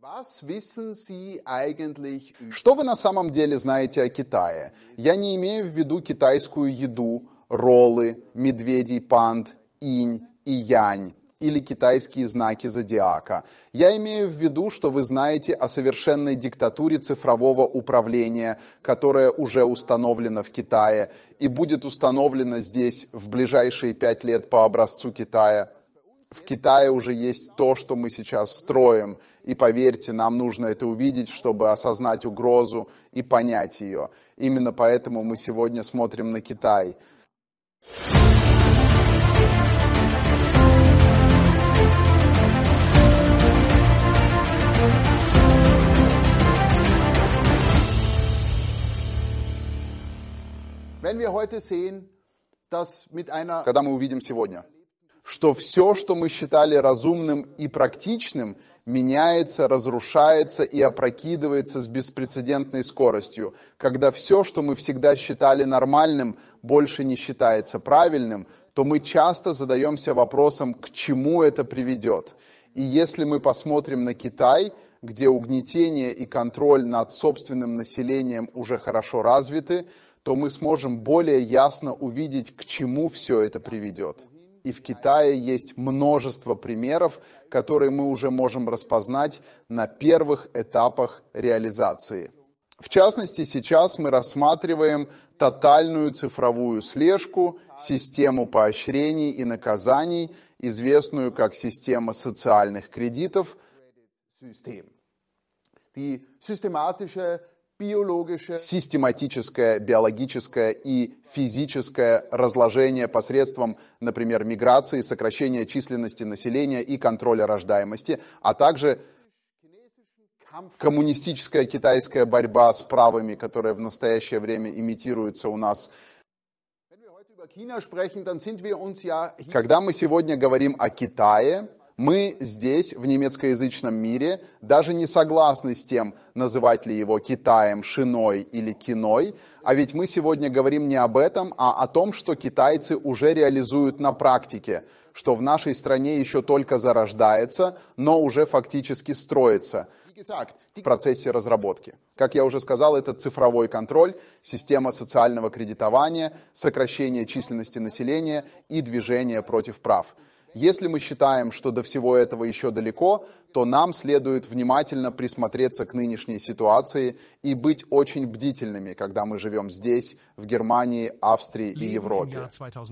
Что вы на самом деле знаете о Китае? Я не имею в виду китайскую еду, роллы, медведей панд, инь и янь или китайские знаки зодиака. Я имею в виду, что вы знаете о совершенной диктатуре цифрового управления, которая уже установлена в Китае и будет установлена здесь в ближайшие 5 лет по образцу Китая. В Китае уже есть то, что мы сейчас строим, и поверьте, нам нужно это увидеть, чтобы осознать угрозу и понять ее. Именно поэтому мы сегодня смотрим на Китай. Когда мы увидим сегодня, что все, что мы считали разумным и практичным, меняется, разрушается и опрокидывается с беспрецедентной скоростью, когда все, что мы всегда считали нормальным, больше не считается правильным, то мы часто задаемся вопросом, к чему это приведет. И если мы посмотрим на Китай, где угнетение и контроль над собственным населением уже хорошо развиты, то мы сможем более ясно увидеть, к чему все это приведет. И в Китае есть множество примеров, которые мы уже можем распознать на первых этапах реализации. В частности, сейчас мы рассматриваем тотальную цифровую слежку, систему поощрений и наказаний, известную как система социальных кредитов. Систематическое биологическое и физическое разложение посредством, например, миграции, сокращения численности населения и контроля рождаемости, а также коммунистическая китайская борьба с правыми, которая в настоящее время имитируется у нас. Когда мы сегодня говорим о Китае, мы здесь, в немецкоязычном мире, даже не согласны с тем, называть ли его Китаем, Шиной или Киной, а ведь мы сегодня говорим не об этом, а о том, что китайцы уже реализуют на практике, что в нашей стране еще только зарождается, но уже фактически строится в процессе разработки. Как я уже сказал, это цифровой контроль, система социального кредитования, сокращение численности населения и движение против прав. Если мы считаем, что до всего этого еще далеко, то нам следует внимательно присмотреться к нынешней ситуации и быть очень бдительными, когда мы живем здесь, в Германии, Австрии и Европе.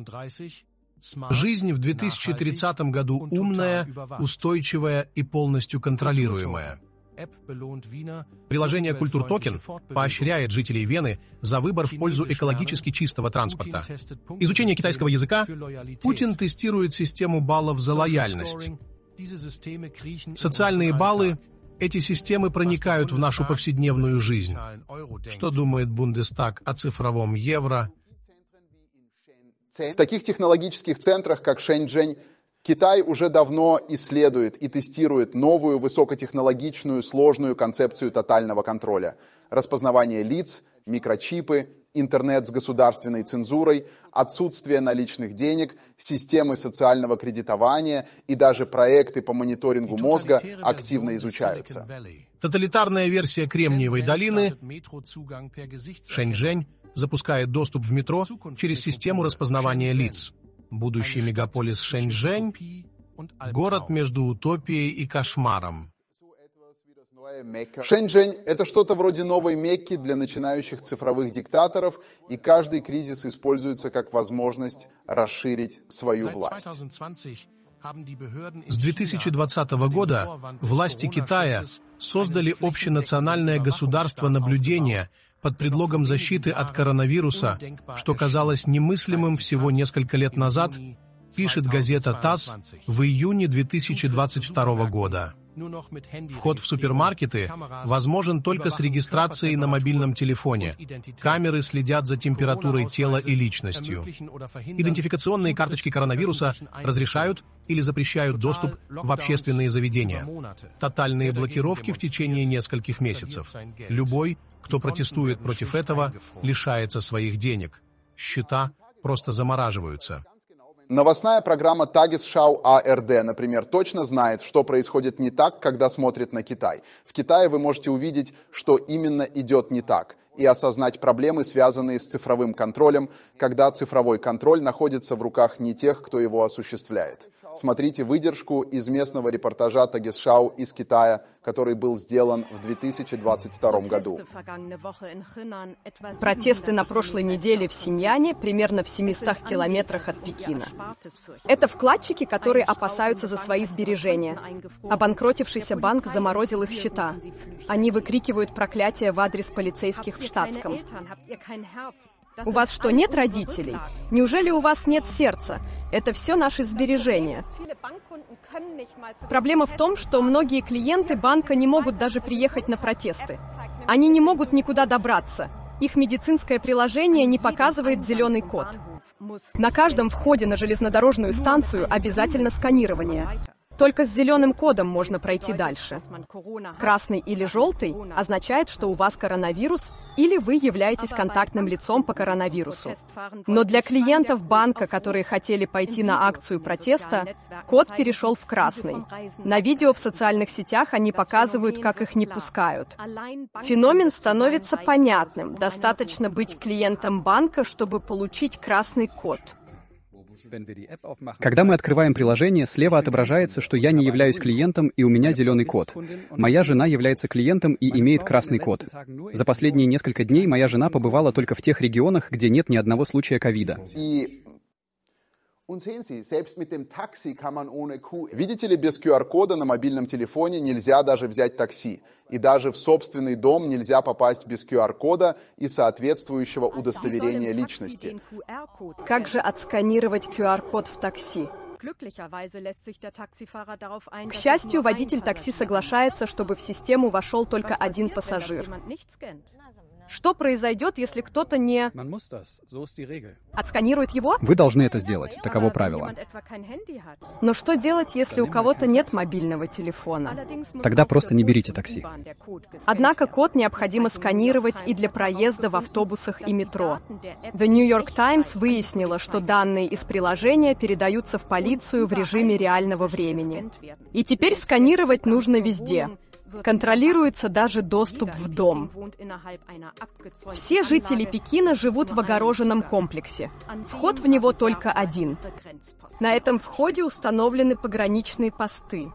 Жизнь в 2030 году умная, устойчивая и полностью контролируемая. Приложение «Культуртокен» поощряет жителей Вены за выбор в пользу экологически чистого транспорта. Изучение китайского языка. Путин тестирует систему баллов за лояльность. Социальные баллы. Эти системы проникают в нашу повседневную жизнь. Что думает Бундестаг о цифровом евро? В таких технологических центрах, как Шэньчжэнь, Китай уже давно исследует и тестирует новую высокотехнологичную сложную концепцию тотального контроля. Распознавание лиц, микрочипы, интернет с государственной цензурой, отсутствие наличных денег, системы социального кредитования и даже проекты по мониторингу мозга активно изучаются. Тоталитарная версия Кремниевой долины Шэньчжэнь запускает доступ в метро через систему распознавания лиц. Будущий мегаполис Шэньчжэнь – город между утопией и кошмаром. Шэньчжэнь – это что-то вроде новой Мекки для начинающих цифровых диктаторов, и каждый кризис используется как возможность расширить свою власть. С 2020 года власти Китая создали общенациональное государство наблюдения под предлогом защиты от коронавируса, что казалось немыслимым всего несколько лет назад, пишет газета ТАСС в июне 2022 года. Вход в супермаркеты возможен только с регистрацией на мобильном телефоне. Камеры следят за температурой тела и личностью. Идентификационные карточки коронавируса разрешают или запрещают доступ в общественные заведения. Тотальные блокировки в течение нескольких месяцев. Любой, кто протестует против этого, лишается своих денег. Счета просто замораживаются. Новостная программа Tagesschau ARD, например, точно знает, что происходит не так, когда смотрит на Китай. В Китае вы можете увидеть, что именно идет не так, и осознать проблемы, связанные с цифровым контролем, когда цифровой контроль находится в руках не тех, кто его осуществляет. Смотрите выдержку из местного репортажа Tagesschau из Китая, который был сделан в 2022 году. Протесты на прошлой неделе в Синьяне, примерно в 700 километрах от Пекина. Это вкладчики, которые опасаются за свои сбережения. Обанкротившийся банк заморозил их счета. Они выкрикивают проклятия в адрес полицейских в штатском. У вас что, нет родителей? Неужели у вас нет сердца? Это все наши сбережения. Проблема в том, что многие клиенты банка не могут даже приехать на протесты. Они не могут никуда добраться. Их медицинское приложение не показывает зеленый код. На каждом входе на железнодорожную станцию обязательно сканирование. Только с зеленым кодом можно пройти дальше. Красный или желтый означает, что у вас коронавирус или вы являетесь контактным лицом по коронавирусу. Но для клиентов банка, которые хотели пойти на акцию протеста, код перешел в красный. На видео в социальных сетях они показывают, как их не пускают. Феномен становится понятным. Достаточно быть клиентом банка, чтобы получить красный код. Когда мы открываем приложение, слева отображается, что я не являюсь клиентом и у меня зеленый код. Моя жена является клиентом и имеет красный код. За последние несколько дней моя жена побывала только в тех регионах, где нет ни одного случая ковида. Видите ли, без QR-кода на мобильном телефоне нельзя даже взять такси. И даже в собственный дом нельзя попасть без QR-кода и соответствующего удостоверения личности. Как же отсканировать QR-код в такси? К счастью, водитель такси соглашается, чтобы в систему вошел только один пассажир. Что произойдет, если кто-то не отсканирует его? Вы должны это сделать, таково правило. Но что делать, если у кого-то нет мобильного телефона? Тогда просто не берите такси. Однако код необходимо сканировать и для проезда в автобусах и метро. The New York Times выяснила, что данные из приложения передаются в полицию в режиме реального времени. И теперь сканировать нужно везде. Контролируется даже доступ в дом. Все жители Пекина живут в огороженном комплексе. Вход в него только один. На этом входе установлены пограничные посты.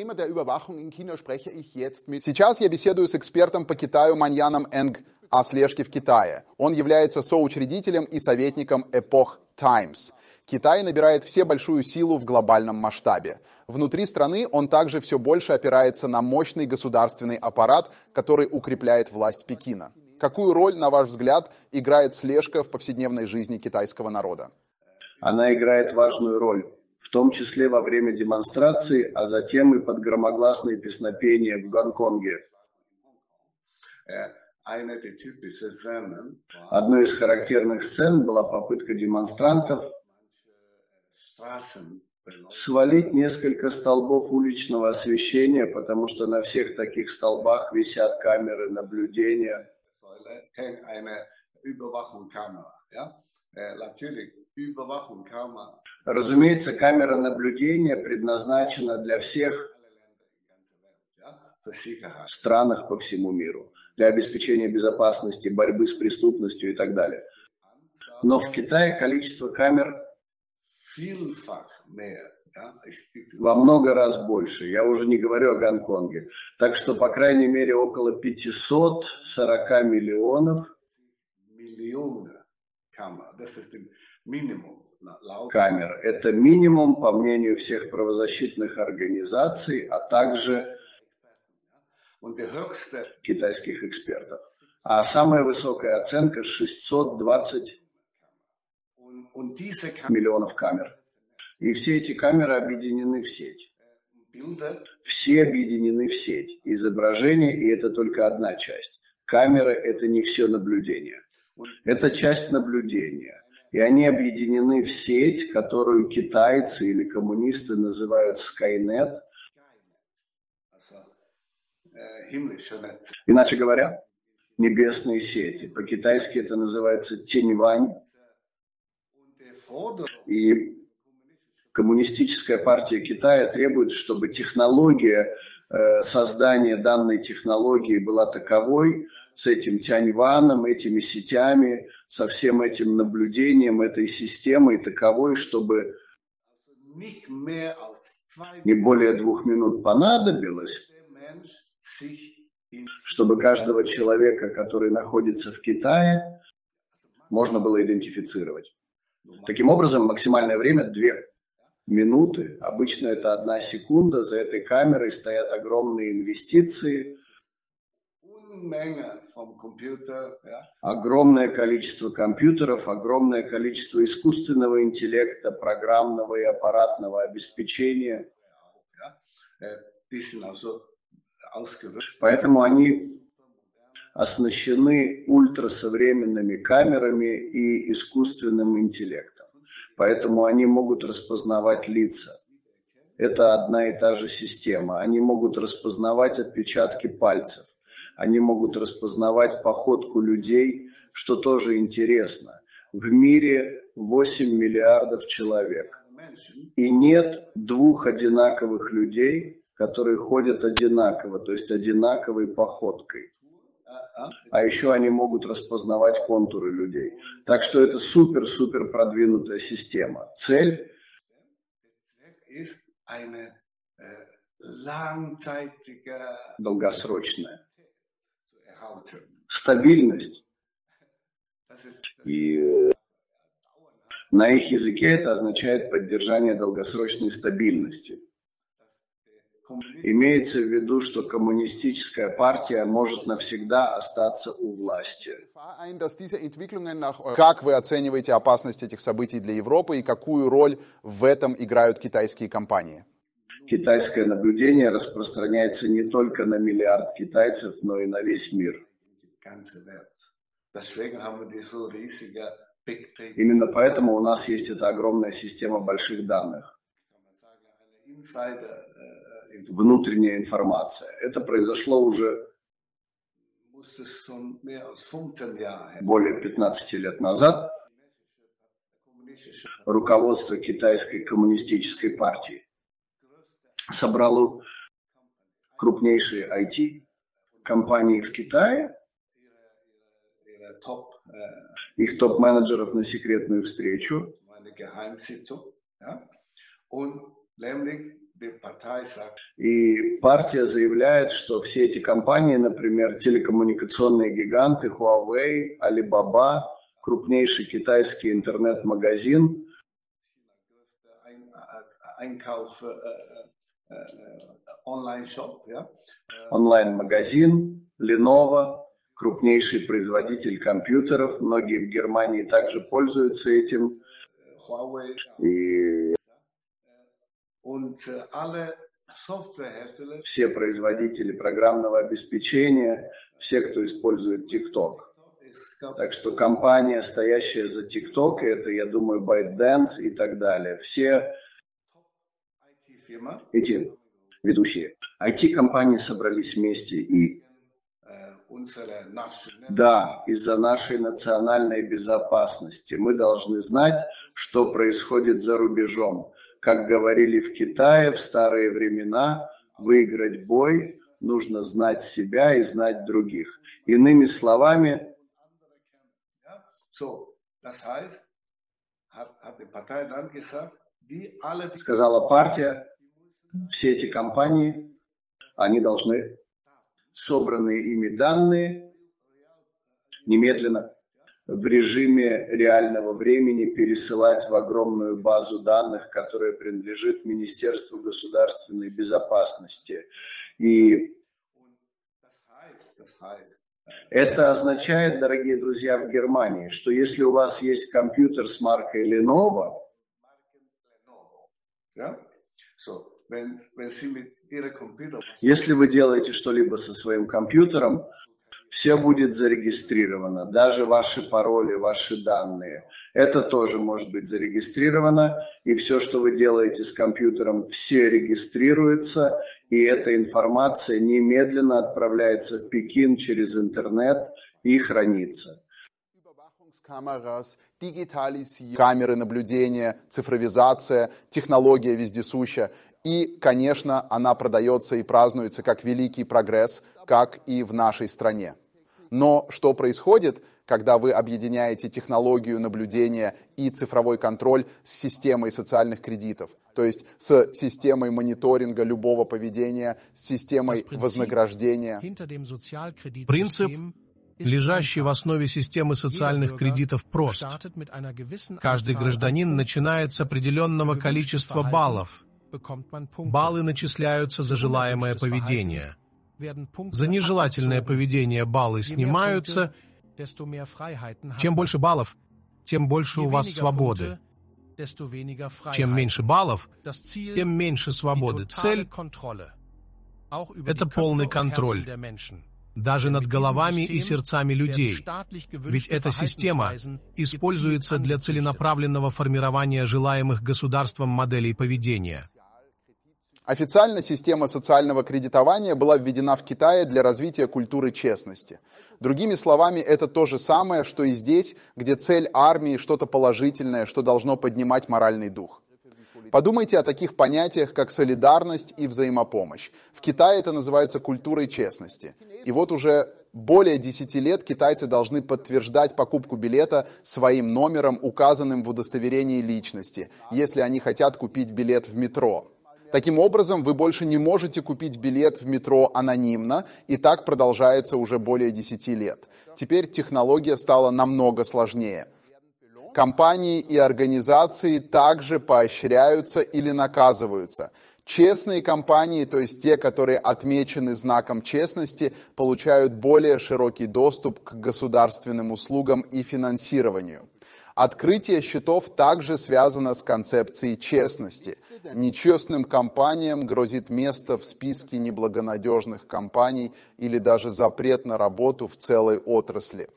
Сейчас я беседую с экспертом по Китаю Маньяном Энг о слежке в Китае. Он является соучредителем и советником Epoch Times. Китай набирает все большую силу в глобальном масштабе. Внутри страны он также все больше опирается на мощный государственный аппарат, который укрепляет власть Пекина. Какую роль, на ваш взгляд, играет слежка в повседневной жизни китайского народа? Она играет важную роль, в том числе во время демонстраций, а затем и под громогласные песнопения в Гонконге. Одной из характерных сцен была попытка демонстрантов свалить несколько столбов уличного освещения, потому что на всех таких столбах висят камеры наблюдения. Разумеется, камера наблюдения предназначена для всех странах по всему миру, для обеспечения безопасности, борьбы с преступностью и так далее. Но в Китае количество камер во много раз больше. Я уже не говорю о Гонконге. Так что, по крайней мере, около 540 миллионов камер. Это минимум, по мнению всех правозащитных организаций, а также китайских экспертов. А самая высокая оценка — 620 миллионов камер. И все эти камеры объединены в сеть. Все объединены в сеть. Изображение, и это только одна часть. Камеры — это не все наблюдение. Это часть наблюдения. И они объединены в сеть, которую китайцы или коммунисты называют Skynet. Иначе говоря, небесные сети. По-китайски это называется Тяньвань. И Коммунистическая партия Китая требует, чтобы технология создания данной технологии была таковой, с этим Тяньваном, этими сетями, со всем этим наблюдением, этой системой таковой, чтобы не более 2 минут понадобилось, чтобы каждого человека, который находится в Китае, можно было идентифицировать. Таким образом, максимальное время 2 минуты. Обычно это 1 секунда. За этой камерой стоят огромные инвестиции, огромное количество компьютеров, огромное количество искусственного интеллекта, программного и аппаратного обеспечения. Поэтому они оснащены ультрасовременными камерами и искусственным интеллектом. Поэтому они могут распознавать лица. Это одна и та же система. Они могут распознавать отпечатки пальцев. Они могут распознавать походку людей, что тоже интересно. В мире 8 миллиардов человек. И нет 2 одинаковых людей, которые ходят одинаково, то есть одинаковой походкой. А еще они могут распознавать контуры людей. Так что это супер-супер продвинутая система. Цель долгосрочная. Стабильность. И на их языке это означает поддержание долгосрочной стабильности. Имеется в виду, что коммунистическая партия может навсегда остаться у власти. Как вы оцениваете опасность этих событий для Европы и какую роль в этом играют китайские компании? Китайское наблюдение распространяется не только на миллиард китайцев, но и на весь мир. Именно поэтому у нас есть эта огромная система больших данных. Внутренняя информация. Это произошло уже более 15 лет назад. Руководство Китайской коммунистической партии собрало крупнейшие IT-компании в Китае, их топ-менеджеров на секретную встречу. И партия заявляет, что все эти компании, например, телекоммуникационные гиганты Huawei, Alibaba, крупнейший китайский интернет-магазин, онлайн-магазин, Lenovo, крупнейший производитель компьютеров, многие в Германии также пользуются этим. И все производители программного обеспечения, все, кто использует TikTok. Так что компания, стоящая за TikTok, это, я думаю, ByteDance и так далее. Все эти ведущие IT-компании собрались вместе и да, из-за нашей национальной безопасности мы должны знать, что происходит за рубежом. Как говорили в Китае в старые времена, выиграть бой нужно знать себя и знать других. Иными словами, сказала партия, все эти компании, они должны собранные ими данные немедленно в режиме реального времени пересылать в огромную базу данных, которая принадлежит Министерству государственной безопасности. И это означает, дорогие друзья, в Германии, что если у вас есть компьютер с маркой Lenovo, если вы делаете что-либо со своим компьютером, все будет зарегистрировано, даже ваши пароли, ваши данные. Это тоже может быть зарегистрировано, и все, что вы делаете с компьютером, все регистрируется, и эта информация немедленно отправляется в Пекин через интернет и хранится. камеры наблюдения, цифровизация, технология вездесуща. И, конечно, она продается и празднуется как великий прогресс, как и в нашей стране. Но что происходит, когда вы объединяете технологию наблюдения и цифровой контроль с системой социальных кредитов, то есть с системой мониторинга любого поведения, с системой вознаграждения? Принцип, лежащий в основе системы социальных кредитов, прост. Каждый гражданин начинает с определенного количества баллов. Баллы начисляются за желаемое поведение. За нежелательное поведение баллы снимаются. Чем больше баллов, тем больше у вас свободы. Чем меньше баллов, тем меньше свободы. Цель — это полный контроль. Даже над головами и сердцами людей. Ведь эта система используется для целенаправленного формирования желаемых государством моделей поведения. Официально система социального кредитования была введена в Китае для развития культуры честности. Другими словами, это то же самое, что и здесь, где цель армии что-то положительное, что должно поднимать моральный дух. Подумайте о таких понятиях, как солидарность и взаимопомощь. В Китае это называется культурой честности. И вот уже более 10 лет китайцы должны подтверждать покупку билета своим номером, указанным в удостоверении личности, если они хотят купить билет в метро. Таким образом, вы больше не можете купить билет в метро анонимно, и так продолжается уже более 10 лет. Теперь технология стала намного сложнее. Компании и организации также поощряются или наказываются. Честные компании, то есть те, которые отмечены знаком честности, получают более широкий доступ к государственным услугам и финансированию. Открытие счетов также связано с концепцией честности. Нечестным компаниям грозит место в списке неблагонадежных компаний или даже запрет на работу в целой отрасли.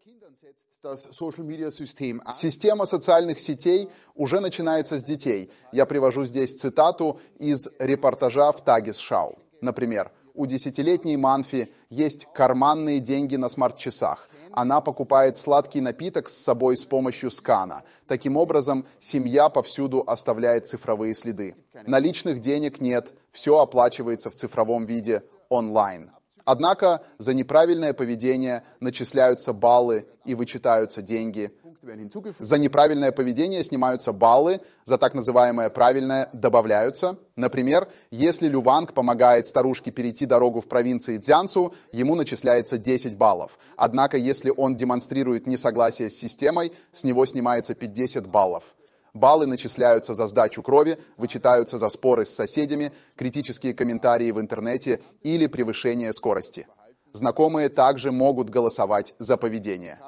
Система социальных сетей уже начинается с детей. Я привожу здесь цитату из репортажа в Tagesschau. Например, у 10-летней Манфи есть карманные деньги на смарт-часах. Она покупает сладкий напиток с собой с помощью скана. Таким образом, семья повсюду оставляет цифровые следы. Наличных денег нет, все оплачивается в цифровом виде онлайн. Однако за неправильное поведение начисляются баллы и вычитаются деньги. За неправильное поведение снимаются баллы, за так называемое правильное добавляются. Например, если Лю Ванг помогает старушке перейти дорогу в провинции Цзянсу, ему начисляется 10 баллов. Однако, если он демонстрирует несогласие с системой, с него снимается 50 баллов. Баллы начисляются за сдачу крови, вычитаются за споры с соседями, критические комментарии в интернете или превышение скорости. Знакомые также могут голосовать за поведение.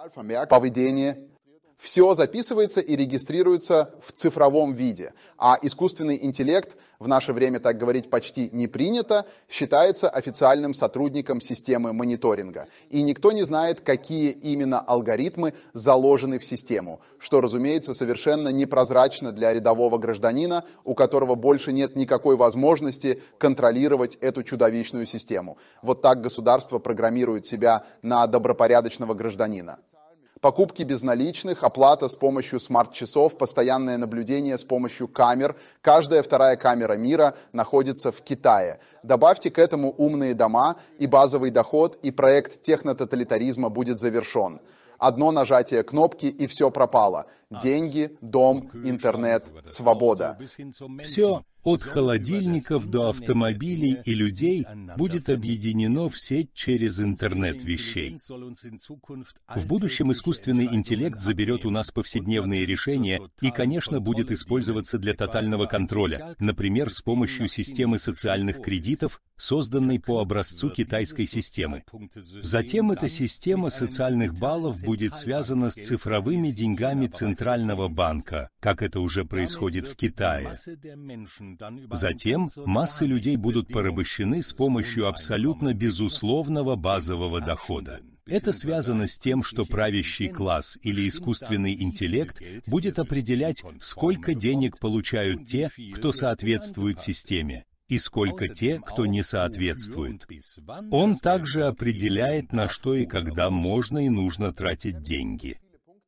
Все записывается и регистрируется в цифровом виде, а искусственный интеллект, в наше время так говорить почти не принято, считается официальным сотрудником системы мониторинга. И никто не знает, какие именно алгоритмы заложены в систему, что, разумеется, совершенно непрозрачно для рядового гражданина, у которого больше нет никакой возможности контролировать эту чудовищную систему. Вот так государство программирует себя на добропорядочного гражданина. Покупки безналичных, оплата с помощью смарт-часов, постоянное наблюдение с помощью камер. Каждая вторая камера мира находится в Китае. Добавьте к этому умные дома и базовый доход, и проект технототалитаризма будет завершен. Одно нажатие кнопки, и все пропало. Деньги, дом, интернет, свобода. Все, от холодильников до автомобилей и людей, будет объединено в сеть через интернет вещей. В будущем искусственный интеллект заберет у нас повседневные решения и, конечно, будет использоваться для тотального контроля, например, с помощью системы социальных кредитов, созданной по образцу китайской системы. Затем эта система социальных баллов будет связана с цифровыми деньгами Центрального банка, как это уже происходит в Китае. Затем массы людей будут порабощены с помощью абсолютно безусловного базового дохода. Это связано с тем, что правящий класс или искусственный интеллект будет определять, сколько денег получают те, кто соответствует системе, и сколько те, кто не соответствует. Он также определяет, на что и когда можно и нужно тратить деньги.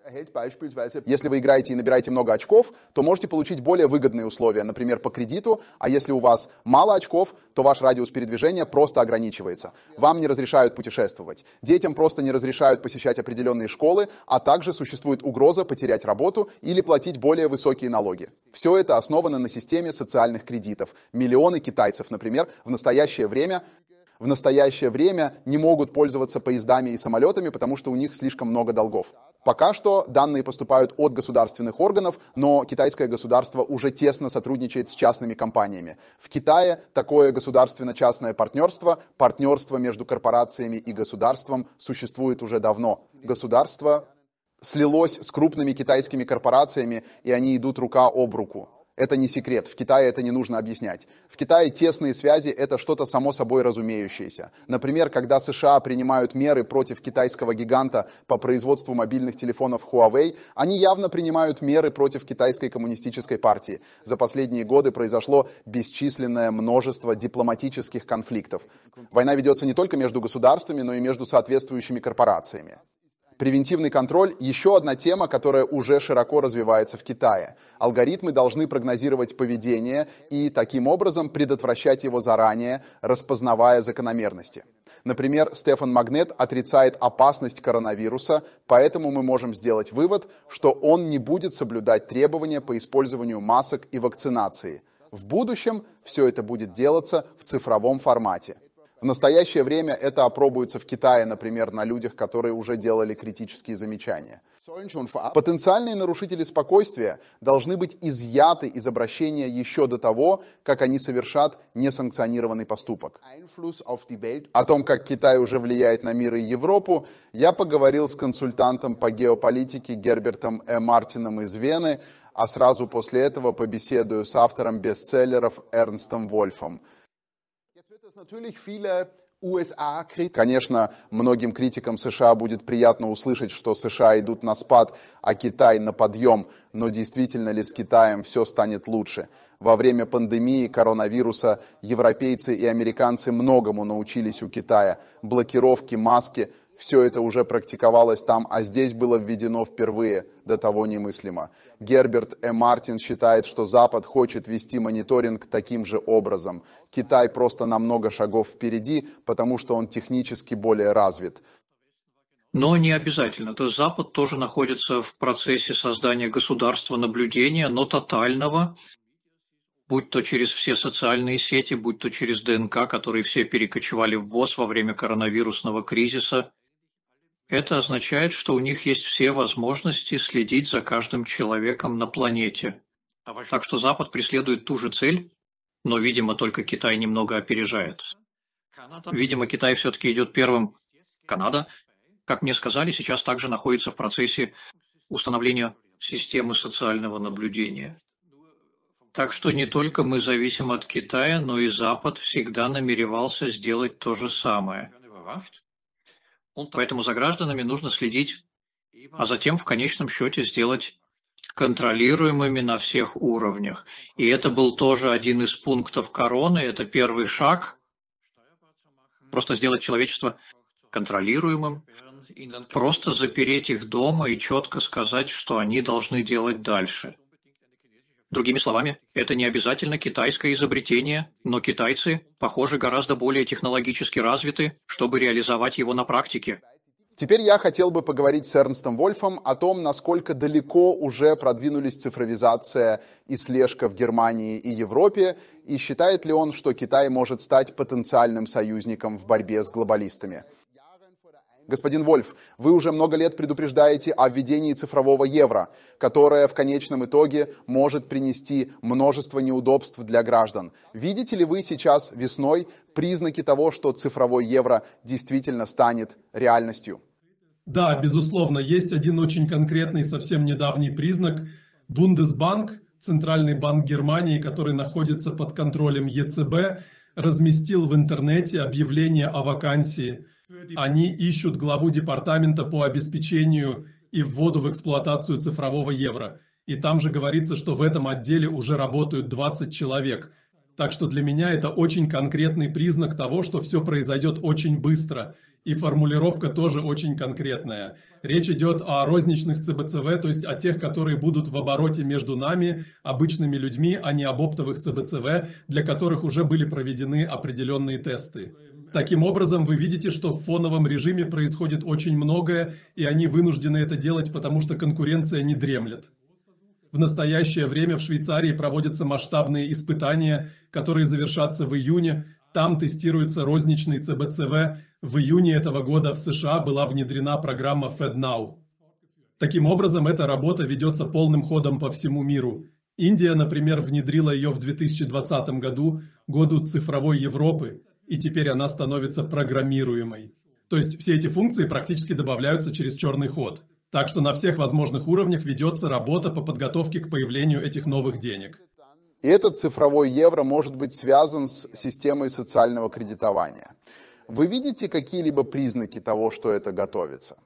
Если вы играете и набираете много очков, то можете получить более выгодные условия, например, по кредиту, а если у вас мало очков, то ваш радиус передвижения просто ограничивается. Вам не разрешают путешествовать. Детям просто не разрешают посещать определенные школы, а также существует угроза потерять работу или платить более высокие налоги. Все это основано на системе социальных кредитов. Миллионы китайцев, например, в настоящее время не могут пользоваться поездами и самолетами, потому что у них слишком много долгов. Пока что данные поступают от государственных органов, но китайское государство уже тесно сотрудничает с частными компаниями. В Китае такое государственно-частное партнерство между корпорациями и государством существует уже давно. Государство слилось с крупными китайскими корпорациями, и они идут рука об руку. Это не секрет, в Китае это не нужно объяснять. В Китае тесные связи – это что-то само собой разумеющееся. Например, когда США принимают меры против китайского гиганта по производству мобильных телефонов Huawei, они явно принимают меры против китайской коммунистической партии. За последние годы произошло бесчисленное множество дипломатических конфликтов. Война ведется не только между государствами, но и между соответствующими корпорациями. Превентивный контроль – еще одна тема, которая уже широко развивается в Китае. Алгоритмы должны прогнозировать поведение и таким образом предотвращать его заранее, распознавая закономерности. Например, Стефан Магнет отрицает опасность коронавируса, поэтому мы можем сделать вывод, что он не будет соблюдать требования по использованию масок и вакцинации. В будущем все это будет делаться в цифровом формате. В настоящее время это опробуется в Китае, например, на людях, которые уже делали критические замечания. Потенциальные нарушители спокойствия должны быть изъяты из обращения еще до того, как они совершат несанкционированный поступок. О том, как Китай уже влияет на мир и Европу, я поговорил с консультантом по геополитике Гербертом Мартином из Вены, а сразу после этого побеседую с автором бестселлеров Эрнстом Вольфом. Конечно, многим критикам США будет приятно услышать, что США идут на спад, а Китай на подъем, но действительно ли с Китаем все станет лучше? Во время пандемии коронавируса европейцы и американцы многому научились у Китая. Блокировки, маски – все это уже практиковалось там, а здесь было введено впервые, до того немыслимо. Герберт Мартин считает, что Запад хочет вести мониторинг таким же образом. Китай просто на много шагов впереди, потому что он технически более развит. Но не обязательно. То есть Запад тоже находится в процессе создания государства наблюдения, но тотального, будь то через все социальные сети, будь то через ДНК, которые все перекочевали в ВОЗ во время коронавирусного кризиса. Это означает, что у них есть все возможности следить за каждым человеком на планете. Так что Запад преследует ту же цель, но, видимо, только Китай немного опережает. Видимо, Китай все-таки идет первым. Канада, как мне сказали, сейчас также находится в процессе установления системы социального наблюдения. Так что не только мы зависим от Китая, но и Запад всегда намеревался сделать то же самое. Поэтому за гражданами нужно следить, а затем в конечном счете сделать контролируемыми на всех уровнях. И это был тоже один из пунктов короны, это первый шаг. Просто сделать человечество контролируемым, просто запереть их дома и четко сказать, что они должны делать дальше. Другими словами, это не обязательно китайское изобретение, но китайцы, похоже, гораздо более технологически развиты, чтобы реализовать его на практике. Теперь я хотел бы поговорить с Эрнстом Вольфом о том, насколько далеко уже продвинулись цифровизация и слежка в Германии и Европе, и считает ли он, что Китай может стать потенциальным союзником в борьбе с глобалистами. Господин Вольф, вы уже много лет предупреждаете о введении цифрового евро, которое в конечном итоге может принести множество неудобств для граждан. Видите ли вы сейчас весной признаки того, что цифровой евро действительно станет реальностью? Да, безусловно, есть один очень конкретный, совсем недавний признак. Бундесбанк, Центральный банк Германии, который находится под контролем ЕЦБ, разместил в интернете объявление о вакансии. Они ищут главу департамента по обеспечению и вводу в эксплуатацию цифрового евро. И там же говорится, что в этом отделе уже работают 20 человек. Так что для меня это очень конкретный признак того, что все произойдет очень быстро. И формулировка тоже очень конкретная. Речь идет о розничных ЦБЦВ, то есть о тех, которые будут в обороте между нами, обычными людьми, а не об оптовых ЦБЦВ, для которых уже были проведены определенные тесты. Таким образом, вы видите, что в фоновом режиме происходит очень многое, и они вынуждены это делать, потому что конкуренция не дремлет. В настоящее время в Швейцарии проводятся масштабные испытания, которые завершатся в июне. Там тестируется розничный ЦБЦВ. В июне этого года в США была внедрена программа FedNow. Таким образом, эта работа ведется полным ходом по всему миру. Индия, например, внедрила ее в 2020 году, году цифровой Европы, и теперь она становится программируемой. То есть все эти функции практически добавляются через черный ход. Так что на всех возможных уровнях ведется работа по подготовке к появлению этих новых денег. И этот цифровой евро может быть связан с системой социального кредитования. Вы видите какие-либо признаки того, что это готовится?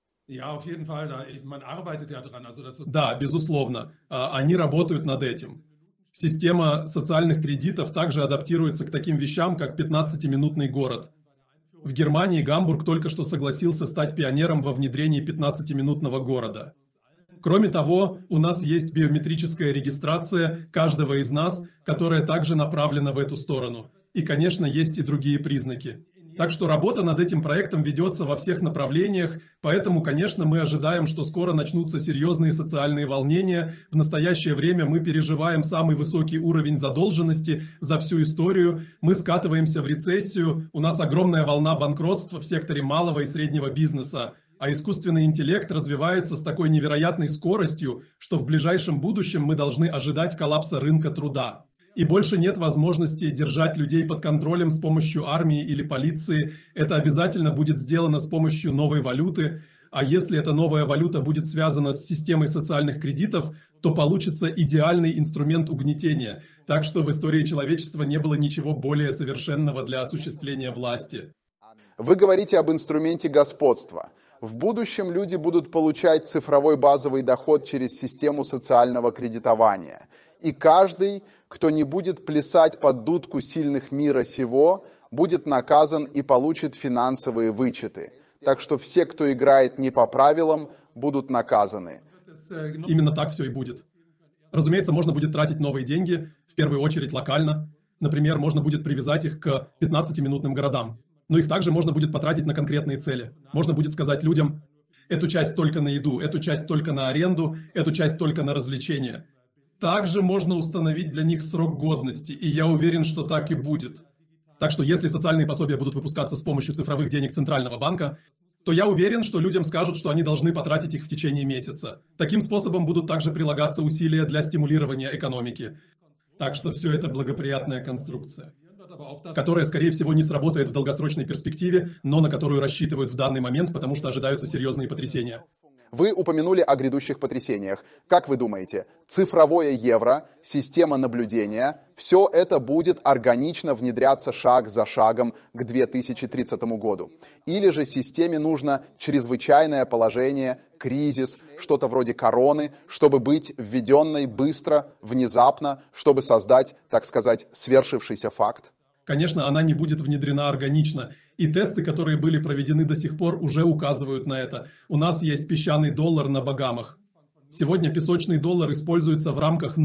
Да, безусловно. Они работают над этим. Система социальных кредитов также адаптируется к таким вещам, как 15-минутный город. В Германии Гамбург только что согласился стать пионером во внедрении 15-минутного города. Кроме того, у нас есть биометрическая регистрация каждого из нас, которая также направлена в эту сторону. И, конечно, есть и другие признаки. Так что работа над этим проектом ведется во всех направлениях, поэтому, конечно, мы ожидаем, что скоро начнутся серьезные социальные волнения. В настоящее время мы переживаем самый высокий уровень задолженности за всю историю. Мы скатываемся в рецессию, у нас огромная волна банкротства в секторе малого и среднего бизнеса. А искусственный интеллект развивается с такой невероятной скоростью, что в ближайшем будущем мы должны ожидать коллапса рынка труда. И больше нет возможности держать людей под контролем с помощью армии или полиции. Это обязательно будет сделано с помощью новой валюты. А если эта новая валюта будет связана с системой социальных кредитов, то получится идеальный инструмент угнетения. Так что в истории человечества не было ничего более совершенного для осуществления власти. Вы говорите об инструменте господства. В будущем люди будут получать цифровой базовый доход через систему социального кредитования. И каждый, кто не будет плясать под дудку сильных мира сего, будет наказан и получит финансовые вычеты. Так что все, кто играет не по правилам, будут наказаны. Именно так все и будет. Разумеется, можно будет тратить новые деньги, в первую очередь локально. Например, можно будет привязать их к 15-минутным городам. Но их также можно будет потратить на конкретные цели. Можно будет сказать людям, эту часть только на еду, эту часть только на аренду, эту часть только на развлечения. Также можно установить для них срок годности, и я уверен, что так и будет. Так что если социальные пособия будут выпускаться с помощью цифровых денег Центрального банка, то я уверен, что людям скажут, что они должны потратить их в течение месяца. Таким способом будут также прилагаться усилия для стимулирования экономики. Так что все это благоприятная конструкция, которая, скорее всего, не сработает в долгосрочной перспективе, но на которую рассчитывают в данный момент, потому что ожидаются серьезные потрясения. Вы упомянули о грядущих потрясениях. Как вы думаете, цифровое евро, система наблюдения, все это будет органично внедряться шаг за шагом к 2030 году? Или же системе нужно чрезвычайное положение, кризис, что-то вроде короны, чтобы быть введенной быстро, внезапно, чтобы создать, так сказать, свершившийся факт? Конечно, она не будет внедрена органично. И тесты, которые были проведены до сих пор, уже указывают на это. У нас есть песчаный доллар на Багамах. Сегодня песочный доллар используется в рамках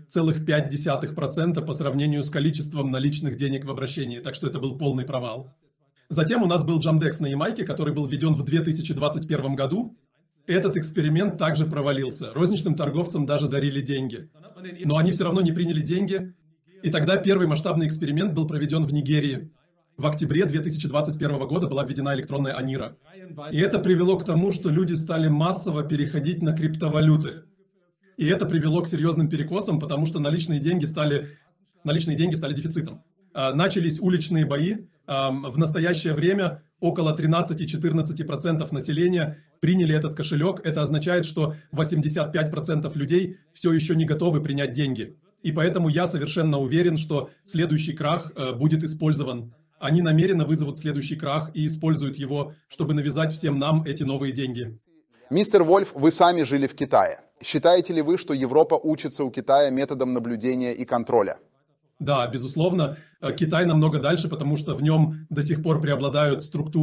0,5% по сравнению с количеством наличных денег в обращении. Так что это был полный провал. Затем у нас был Jamdex на Ямайке, который был введен в 2021 году. Этот эксперимент также провалился. Розничным торговцам даже дарили деньги. Но они все равно не приняли деньги. И тогда первый масштабный эксперимент был проведен в Нигерии. В октябре 2021 года была введена электронная Анира. И это привело к тому, что люди стали массово переходить на криптовалюты. И это привело к серьезным перекосам, потому что наличные деньги стали дефицитом. Начались уличные бои. В настоящее время около 13-14% населения приняли этот кошелек. Это означает, что 85% людей все еще не готовы принять деньги. И поэтому я совершенно уверен, что следующий крах будет использован. Они намеренно вызовут следующий крах и используют его, чтобы навязать всем нам эти новые деньги. Мистер Вольф, вы сами жили в Китае. Считаете ли вы, что Европа учится у Китая методам наблюдения и контроля? Да, безусловно. Китай намного дальше, потому что в нем до сих пор преобладают структуры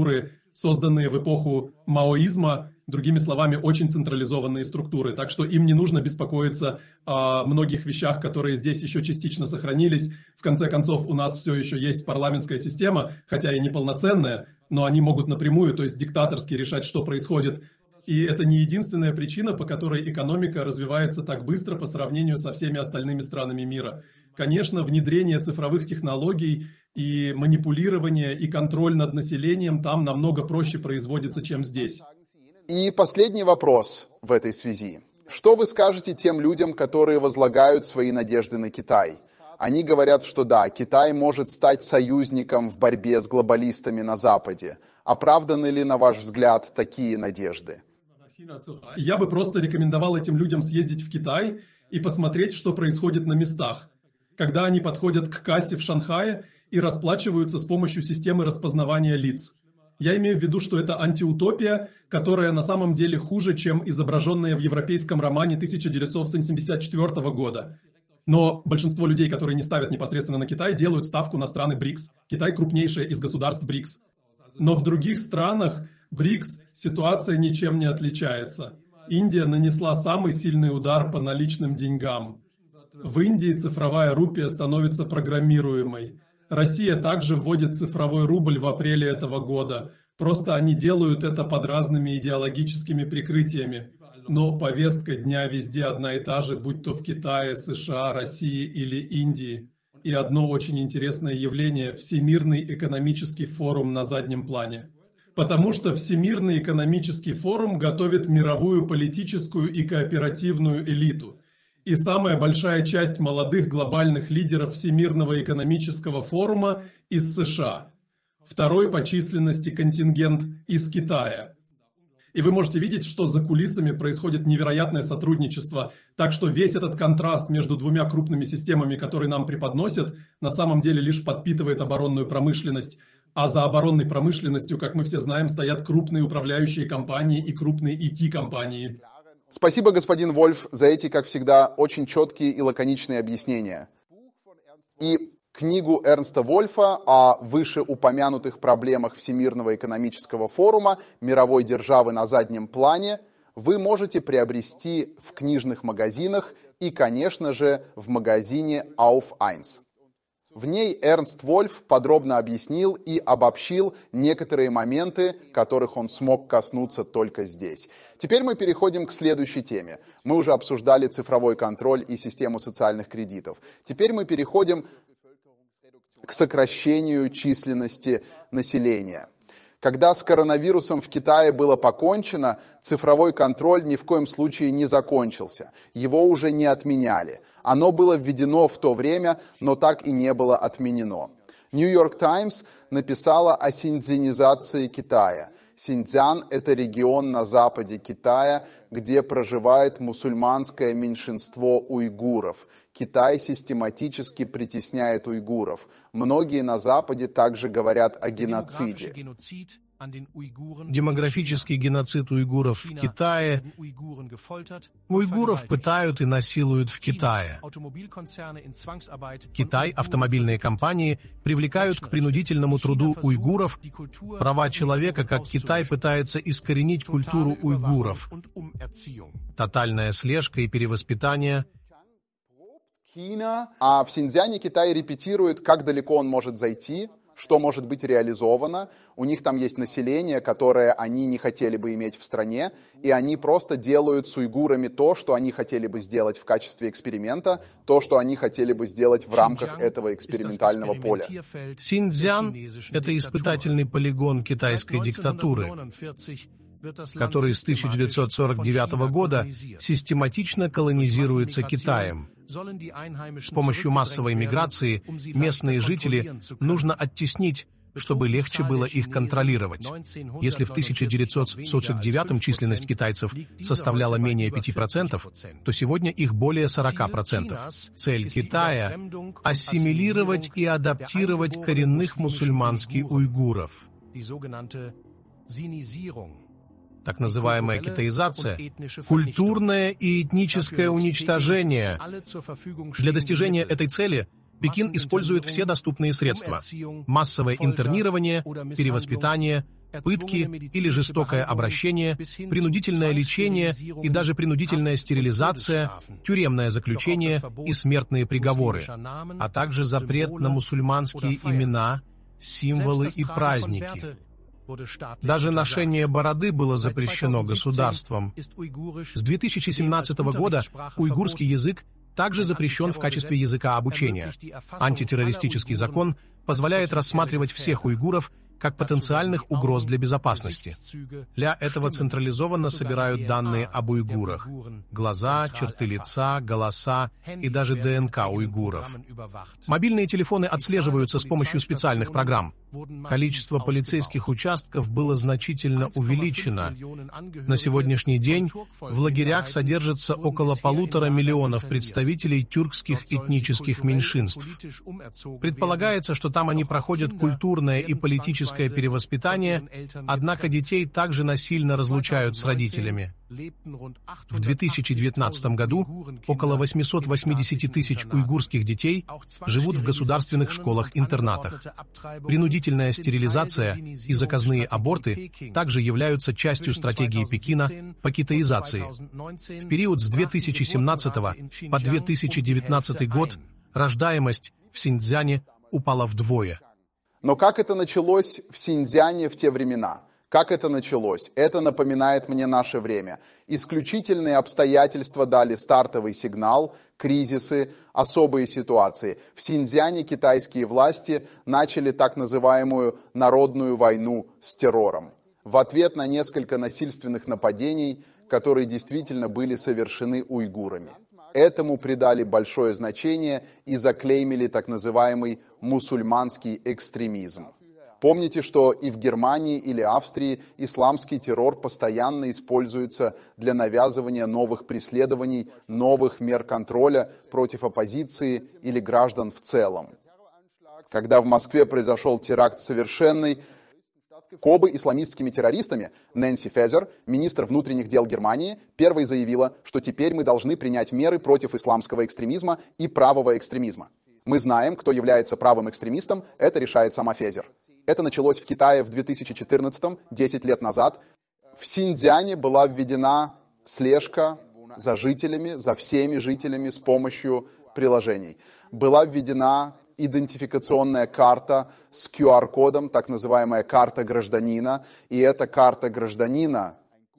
созданные в эпоху маоизма, другими словами, очень централизованные структуры. Так что им не нужно беспокоиться о многих вещах, которые здесь еще частично сохранились. В конце концов, у нас все еще есть парламентская система, хотя и неполноценная, но они могут напрямую, то есть диктаторски решать, что происходит. И это не единственная причина, по которой экономика развивается так быстро по сравнению со всеми остальными странами мира. Конечно, внедрение цифровых технологий и манипулирование, и контроль над населением там намного проще производится, чем здесь. И последний вопрос в этой связи. Что вы скажете тем людям, которые возлагают свои надежды на Китай? Они говорят, что да, Китай может стать союзником в борьбе с глобалистами на Западе. Оправданы ли, на ваш взгляд, такие надежды? Я бы просто рекомендовал этим людям съездить в Китай и посмотреть, что происходит на местах. Когда они подходят к кассе в Шанхае и расплачиваются с помощью системы распознавания лиц. Я имею в виду, что это антиутопия, которая на самом деле хуже, чем изображенная в европейском романе 1974 года. Но большинство людей, которые не ставят непосредственно на Китай, делают ставку на страны БРИКС. Китай крупнейшая из государств БРИКС. Но в других странах БРИКС ситуация ничем не отличается. Индия нанесла самый сильный удар по наличным деньгам. В Индии цифровая рупия становится программируемой. Россия также вводит цифровой рубль в апреле этого года. Просто они делают это под разными идеологическими прикрытиями. Но повестка дня везде одна и та же, будь то в Китае, США, России или Индии. И одно очень интересное явление – Всемирный экономический форум на заднем плане. Потому что Всемирный экономический форум готовит мировую политическую и кооперативную элиту. И самая большая часть молодых глобальных лидеров Всемирного экономического форума из США. Второй по численности контингент из Китая. И вы можете видеть, что за кулисами происходит невероятное сотрудничество. Так что весь этот контраст между двумя крупными системами, которые нам преподносят, на самом деле лишь подпитывает оборонную промышленность. А за оборонной промышленностью, как мы все знаем, стоят крупные управляющие компании и крупные IT-компании. Спасибо, господин Вольф, за эти, как всегда, очень четкие и лаконичные объяснения. И книгу Эрнста Вольфа о вышеупомянутых проблемах Всемирного экономического форума «Мировой державы на заднем плане» вы можете приобрести в книжных магазинах и, конечно же, в магазине Auf Eins. В ней Эрнст Вольф подробно объяснил и обобщил некоторые моменты, которых он смог коснуться только здесь. Теперь мы переходим к следующей теме. Мы уже обсуждали цифровой контроль и систему социальных кредитов. Теперь мы переходим к сокращению численности населения. Когда с коронавирусом в Китае было покончено, цифровой контроль ни в коем случае не закончился. Его уже не отменяли. Оно было введено в то время, но так и не было отменено. New York Times написала о синьцзянизации Китая. Синьцзян – это регион на западе Китая, где проживает мусульманское меньшинство уйгуров. Китай систематически притесняет уйгуров. Многие на Западе также говорят о геноциде. Демографический геноцид уйгуров в Китае. Уйгуров пытают и насилуют в Китае. Китай, автомобильные компании привлекают к принудительному труду уйгуров. Права человека, как Китай пытается искоренить культуру уйгуров. Тотальная слежка и перевоспитание. А в Синьцзяне Китай репетирует, как далеко он может зайти, что может быть реализовано. У них там есть население, которое они не хотели бы иметь в стране, и они просто делают с уйгурами то, что они хотели бы сделать в качестве эксперимента, то, что они хотели бы сделать в рамках этого экспериментального поля. Синьцзян – это испытательный полигон китайской диктатуры, который с 1949 года систематично колонизируется Китаем. С помощью массовой миграции местные жители нужно оттеснить, чтобы легче было их контролировать. Если в 1949 численность китайцев составляла менее 5%, то сегодня их более 40%. Цель Китая – ассимилировать и адаптировать коренных мусульманских уйгуров. Так называемая китаизация, культурное и этническое уничтожение. Для достижения этой цели Пекин использует все доступные средства: массовое интернирование, перевоспитание, пытки или жестокое обращение, принудительное лечение и даже принудительная стерилизация, тюремное заключение и смертные приговоры, а также запрет на мусульманские имена, символы и праздники. Даже ношение бороды было запрещено государством. С 2017 года уйгурский язык также запрещен в качестве языка обучения. Антитеррористический закон позволяет рассматривать всех уйгуров как потенциальных угроз для безопасности. Для этого централизованно собирают данные об уйгурах: глаза, черты лица, голоса и даже ДНК уйгуров. Мобильные телефоны отслеживаются с помощью специальных программ. Количество полицейских участков было значительно увеличено. На сегодняшний день в лагерях содержится около 1,5 миллиона представителей тюркских этнических меньшинств. Предполагается, что там они проходят культурное и политическое перевоспитание, однако детей также насильно разлучают с родителями. В 2019 году около 880 тысяч уйгурских детей живут в государственных школах-интернатах. Принудительная стерилизация и заказные аборты также являются частью стратегии Пекина по китаизации. В период с 2017 по 2019 год рождаемость в Синьцзяне упала вдвое. Но как это началось в Синьцзяне в те времена? Как это началось? Это напоминает мне наше время. Исключительные обстоятельства дали стартовый сигнал, кризисы, особые ситуации. В Синьцзяне китайские власти начали так называемую народную войну с террором. В ответ на несколько насильственных нападений, которые действительно были совершены уйгурами. Этому придали большое значение и заклеймили так называемый мусульманский экстремизм. Помните, что и в Германии или Австрии исламский террор постоянно используется для навязывания новых преследований, новых мер контроля против оппозиции или граждан в целом. Когда в Москве произошел теракт совершенный Кобы исламистскими террористами, Нэнси Фезер, министр внутренних дел Германии, первой заявила, что теперь мы должны принять меры против исламского экстремизма и правого экстремизма. Мы знаем, кто является правым экстремистом, это решает сама Фезер. Это началось в Китае в 2014-м, 10 лет назад. В Синьцзяне была введена слежка за жителями, за всеми жителями с помощью приложений. Была введена идентификационная карта с QR-кодом, так называемая карта гражданина. И эта карта гражданина,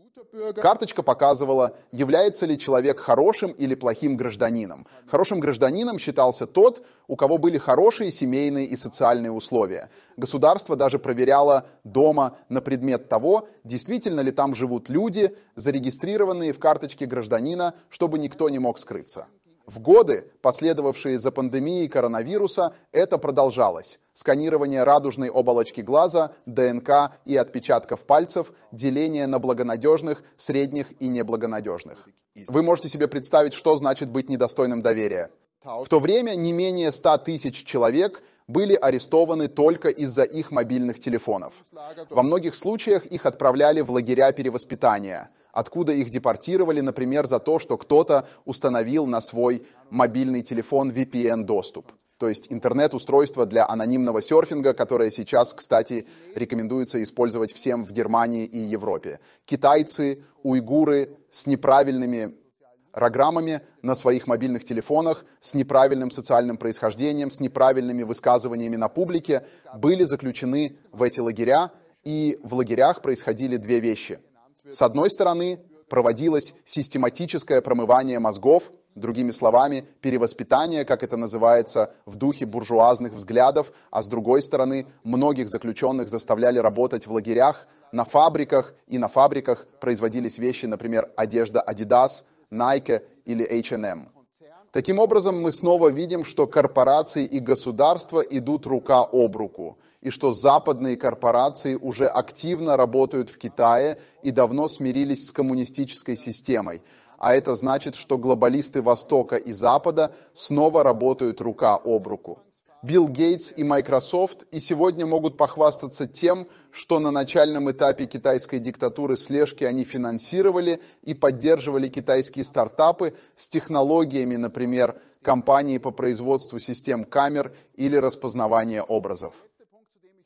карточка показывала, является ли человек хорошим или плохим гражданином. Хорошим гражданином считался тот, у кого были хорошие семейные и социальные условия. Государство даже проверяло дома на предмет того, действительно ли там живут люди, зарегистрированные в карточке гражданина, чтобы никто не мог скрыться. В годы, последовавшие за пандемией коронавируса, это продолжалось. Сканирование радужной оболочки глаза, ДНК и отпечатков пальцев, деление на благонадежных, средних и неблагонадежных. Вы можете себе представить, что значит быть недостойным доверия. В то время не менее 100 тысяч человек были арестованы только из-за их мобильных телефонов. Во многих случаях их отправляли в лагеря перевоспитания, откуда их депортировали, например, за то, что кто-то установил на свой мобильный телефон VPN-доступ. То есть интернет-устройство для анонимного серфинга, которое сейчас, кстати, рекомендуется использовать всем в Германии и Европе. Китайцы, уйгуры с неправильными программами на своих мобильных телефонах, с неправильным социальным происхождением, с неправильными высказываниями на публике были заключены в эти лагеря, и в лагерях происходили две вещи. С одной стороны, проводилось систематическое промывание мозгов, другими словами, перевоспитание, как это называется, в духе буржуазных взглядов, а с другой стороны, многих заключенных заставляли работать в лагерях, на фабриках, и на фабриках производились вещи, например, одежда Adidas, Nike или H&M. Таким образом, мы снова видим, что корпорации и государства идут рука об руку, и что западные корпорации уже активно работают в Китае и давно смирились с коммунистической системой. А это значит, что глобалисты Востока и Запада снова работают рука об руку. Билл Гейтс и Microsoft и сегодня могут похвастаться тем, что на начальном этапе китайской диктатуры слежки они финансировали и поддерживали китайские стартапы с технологиями, например, компании по производству систем камер или распознавания образов.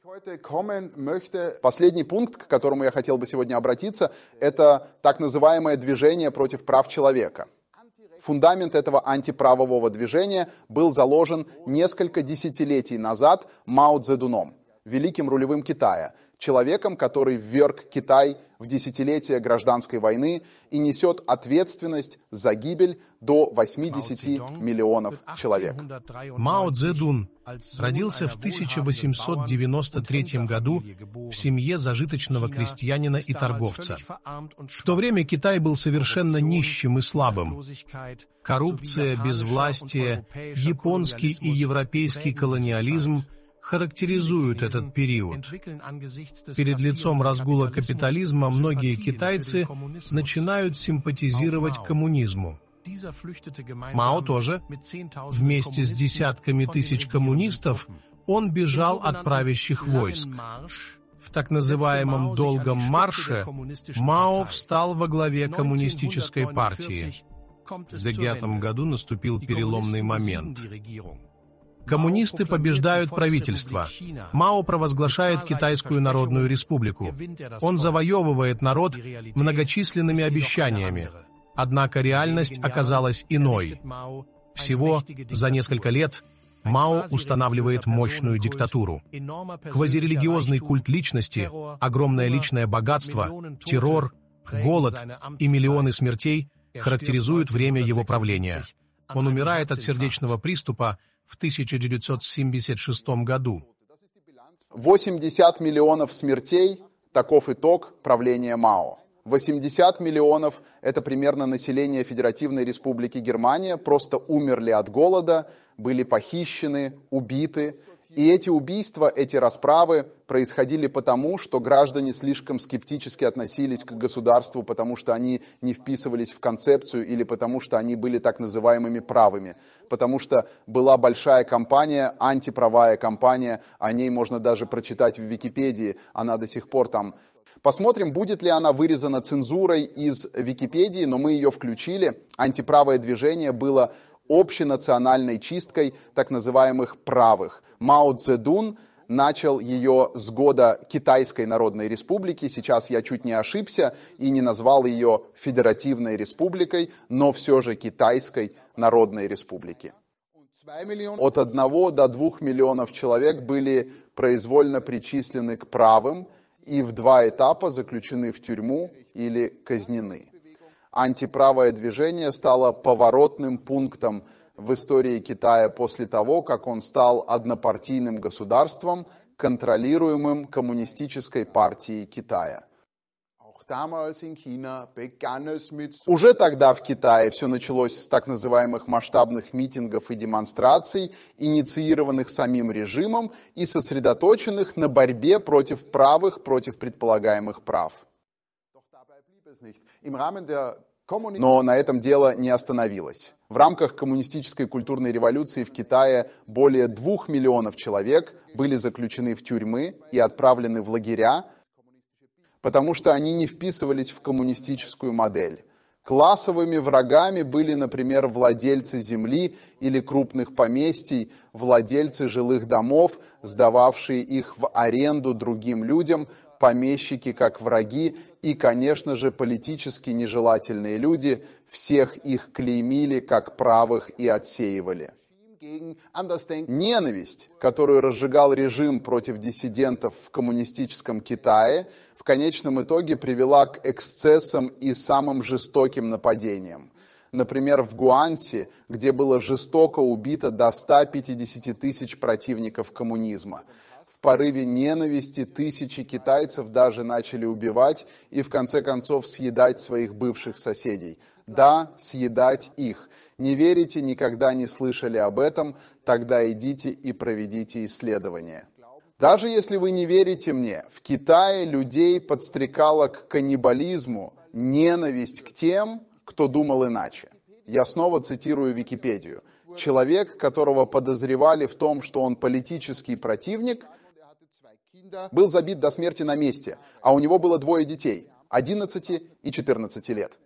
Последний пункт, к которому я хотел бы сегодня обратиться, это так называемое движение против прав человека. Фундамент этого антиправового движения был заложен несколько десятилетий назад Мао Цзэдуном, великим рулевым Китая, человеком, который вверг Китай в десятилетие гражданской войны и несет ответственность за гибель до 80 миллионов человек. Мао Цзэдун родился в 1893 году в семье зажиточного крестьянина и торговца. В то время Китай был совершенно нищим и слабым. Коррупция, безвластие, японский и европейский колониализм характеризуют этот период. Перед лицом разгула капитализма многие китайцы начинают симпатизировать коммунизму. Мао тоже. Вместе с десятками тысяч коммунистов он бежал от правящих войск. В так называемом «долгом марше» Мао встал во главе коммунистической партии. В 1909 году наступил переломный момент. Коммунисты побеждают правительство. Мао провозглашает Китайскую Народную Республику. Он завоевывает народ многочисленными обещаниями. Однако реальность оказалась иной. Всего за несколько лет Мао устанавливает мощную диктатуру. Квазирелигиозный культ личности, огромное личное богатство, террор, голод и миллионы смертей характеризуют время его правления. Он умирает от сердечного приступа в 1976 году. 80 миллионов смертей – таков итог правления Мао. 80 миллионов – это примерно население Федеративной Республики Германия, просто умерли от голода, были похищены, убиты. И эти убийства, эти расправы происходили потому, что граждане слишком скептически относились к государству, потому что они не вписывались в концепцию или потому что они были так называемыми правыми. Потому что была большая кампания, антиправая кампания, о ней можно даже прочитать в Википедии, она до сих пор там. Посмотрим, будет ли она вырезана цензурой из Википедии, но мы ее включили. Антиправое движение было общенациональной чисткой так называемых правых. Мао Цзэдун начал ее с года Китайской Народной Республики. Сейчас я чуть не ошибся и не назвал ее Федеративной Республикой, но все же Китайской Народной Республики. От 1 до 2 миллионов человек были произвольно причислены к правым и в 2 этапа заключены в тюрьму или казнены. Антиправое движение стало поворотным пунктом в истории Китая после того, как он стал однопартийным государством, контролируемым Коммунистической партией Китая. Уже тогда в Китае все началось с так называемых масштабных митингов и демонстраций, инициированных самим режимом и сосредоточенных на борьбе против правых, против предполагаемых прав. Но на этом дело не остановилось. В рамках коммунистической культурной революции в Китае более 2 миллионов человек были заключены в тюрьмы и отправлены в лагеря, потому что они не вписывались в коммунистическую модель. Классовыми врагами были, например, владельцы земли или крупных поместий, владельцы жилых домов, сдававшие их в аренду другим людям, помещики как враги и, конечно же, политически нежелательные люди, всех их клеймили как правых и отсеивали. Ненависть, которую разжигал режим против диссидентов в коммунистическом Китае, в конечном итоге привела к эксцессам и самым жестоким нападениям. Например, в Гуанси, где было жестоко убито до 150 тысяч противников коммунизма. В порыве ненависти тысячи китайцев даже начали убивать и в конце концов съедать своих бывших соседей. Да, съедать их. Не верите, никогда не слышали об этом, тогда идите и проведите исследование. Даже если вы не верите мне, в Китае людей подстрекала к каннибализму ненависть к тем, кто думал иначе. Я снова цитирую Википедию. Человек, которого подозревали в том, что он политический противник, был забит до смерти на месте, а у него было 2 детей, 11 и 14 лет.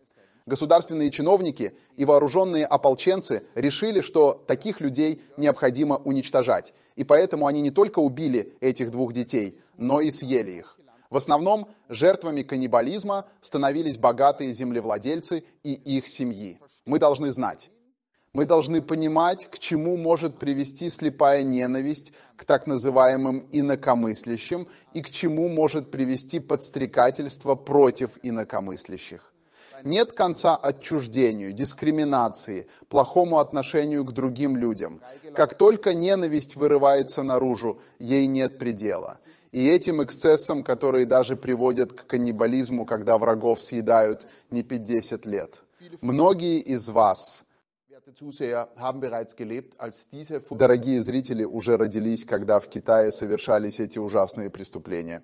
Государственные чиновники и вооруженные ополченцы решили, что таких людей необходимо уничтожать. И поэтому они не только убили этих 2 детей, но и съели их. В основном жертвами каннибализма становились богатые землевладельцы и их семьи. Мы должны знать. Мы должны понимать, к чему может привести слепая ненависть к так называемым инакомыслящим и к чему может привести подстрекательство против инакомыслящих. Нет конца отчуждению, дискриминации, плохому отношению к другим людям. Как только ненависть вырывается наружу, ей нет предела. И этим эксцессам, которые даже приводят к каннибализму, когда врагов съедают не 50 лет. Многие из вас, дорогие зрители, уже родились, когда в Китае совершались эти ужасные преступления.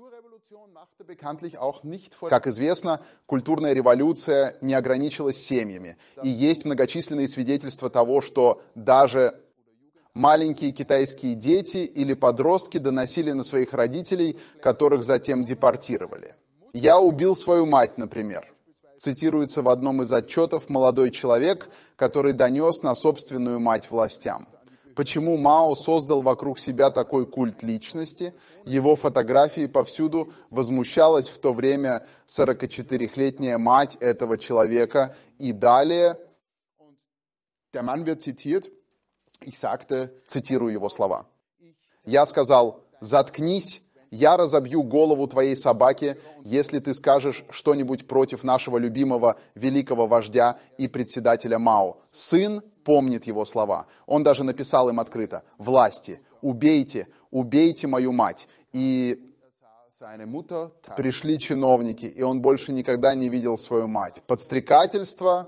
Как известно, культурная революция не ограничилась семьями. И есть многочисленные свидетельства того, что даже маленькие китайские дети или подростки доносили на своих родителей, которых затем депортировали. «Я убил свою мать», например. Цитируется в одном из отчетов молодой человек, который донес на собственную мать властям. Почему Мао создал вокруг себя такой культ личности? Его фотографии повсюду. Возмущалась в то время 44-летняя мать этого человека. И далее, цитирую его слова. «Я сказал: заткнись, я разобью голову твоей собаке, если ты скажешь что-нибудь против нашего любимого великого вождя и председателя Мао». Сын помнит его слова. Он даже написал им открыто: «Власти, убейте, убейте мою мать». И пришли чиновники, и он больше никогда не видел свою мать. Подстрекательство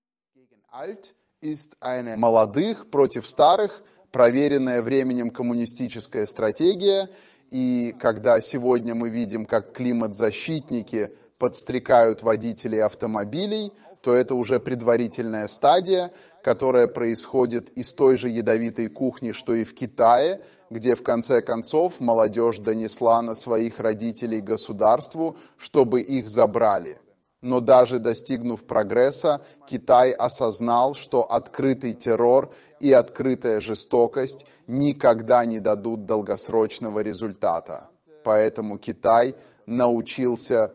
молодых против старых, проверенная временем коммунистическая стратегия. И когда сегодня мы видим, как климат-защитники подстрекают водителей автомобилей, то это уже предварительная стадия, которая происходит из той же ядовитой кухни, что и в Китае, где в конце концов молодежь донесла на своих родителей государству, чтобы их забрали. Но даже достигнув прогресса, Китай осознал, что открытый террор и открытая жестокость никогда не дадут долгосрочного результата. Поэтому Китай научился.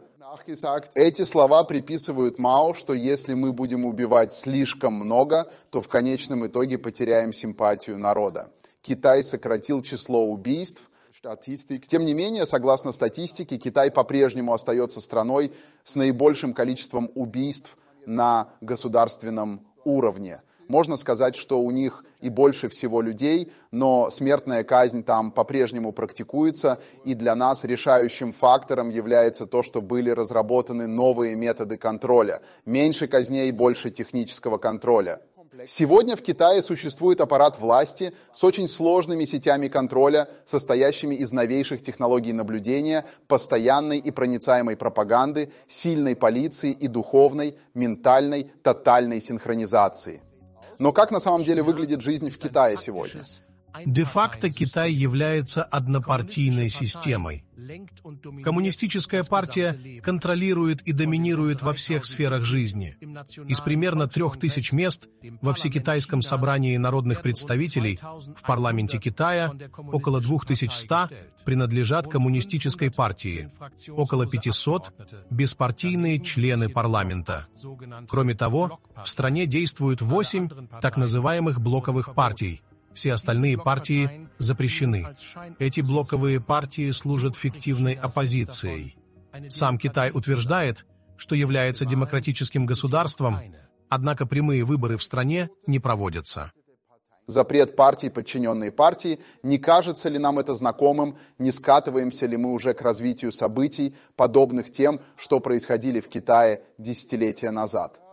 Эти слова приписывают Мао, что если мы будем убивать слишком много, то в конечном итоге потеряем симпатию народа. Китай сократил число убийств. Тем не менее, согласно статистике, Китай по-прежнему остается страной с наибольшим количеством убийств на государственном уровне. Можно сказать, что у них и больше всего людей, но смертная казнь там по-прежнему практикуется, и для нас решающим фактором является то, что были разработаны новые методы контроля. Меньше казней, больше технического контроля. Сегодня в Китае существует аппарат власти с очень сложными сетями контроля, состоящими из новейших технологий наблюдения, постоянной и проницаемой пропаганды, сильной полиции и духовной, ментальной, тотальной синхронизации. Но как на самом деле выглядит жизнь в Китае сегодня? Де-факто Китай является однопартийной системой. Коммунистическая партия контролирует и доминирует во всех сферах жизни. Из примерно 3000 мест во Всекитайском собрании народных представителей в парламенте Китая около 2100 принадлежат коммунистической партии, около 500 – беспартийные члены парламента. Кроме того, в стране действуют 8 так называемых блоковых партий. Все остальные партии запрещены. Эти блоковые партии служат фиктивной оппозицией. Сам Китай утверждает, что является демократическим государством, однако прямые выборы в стране не проводятся. Запрет партий, подчиненные партии. Не кажется ли нам это знакомым? Не скатываемся ли мы уже к развитию событий, подобных тем, что происходили в Китае десятилетия назад?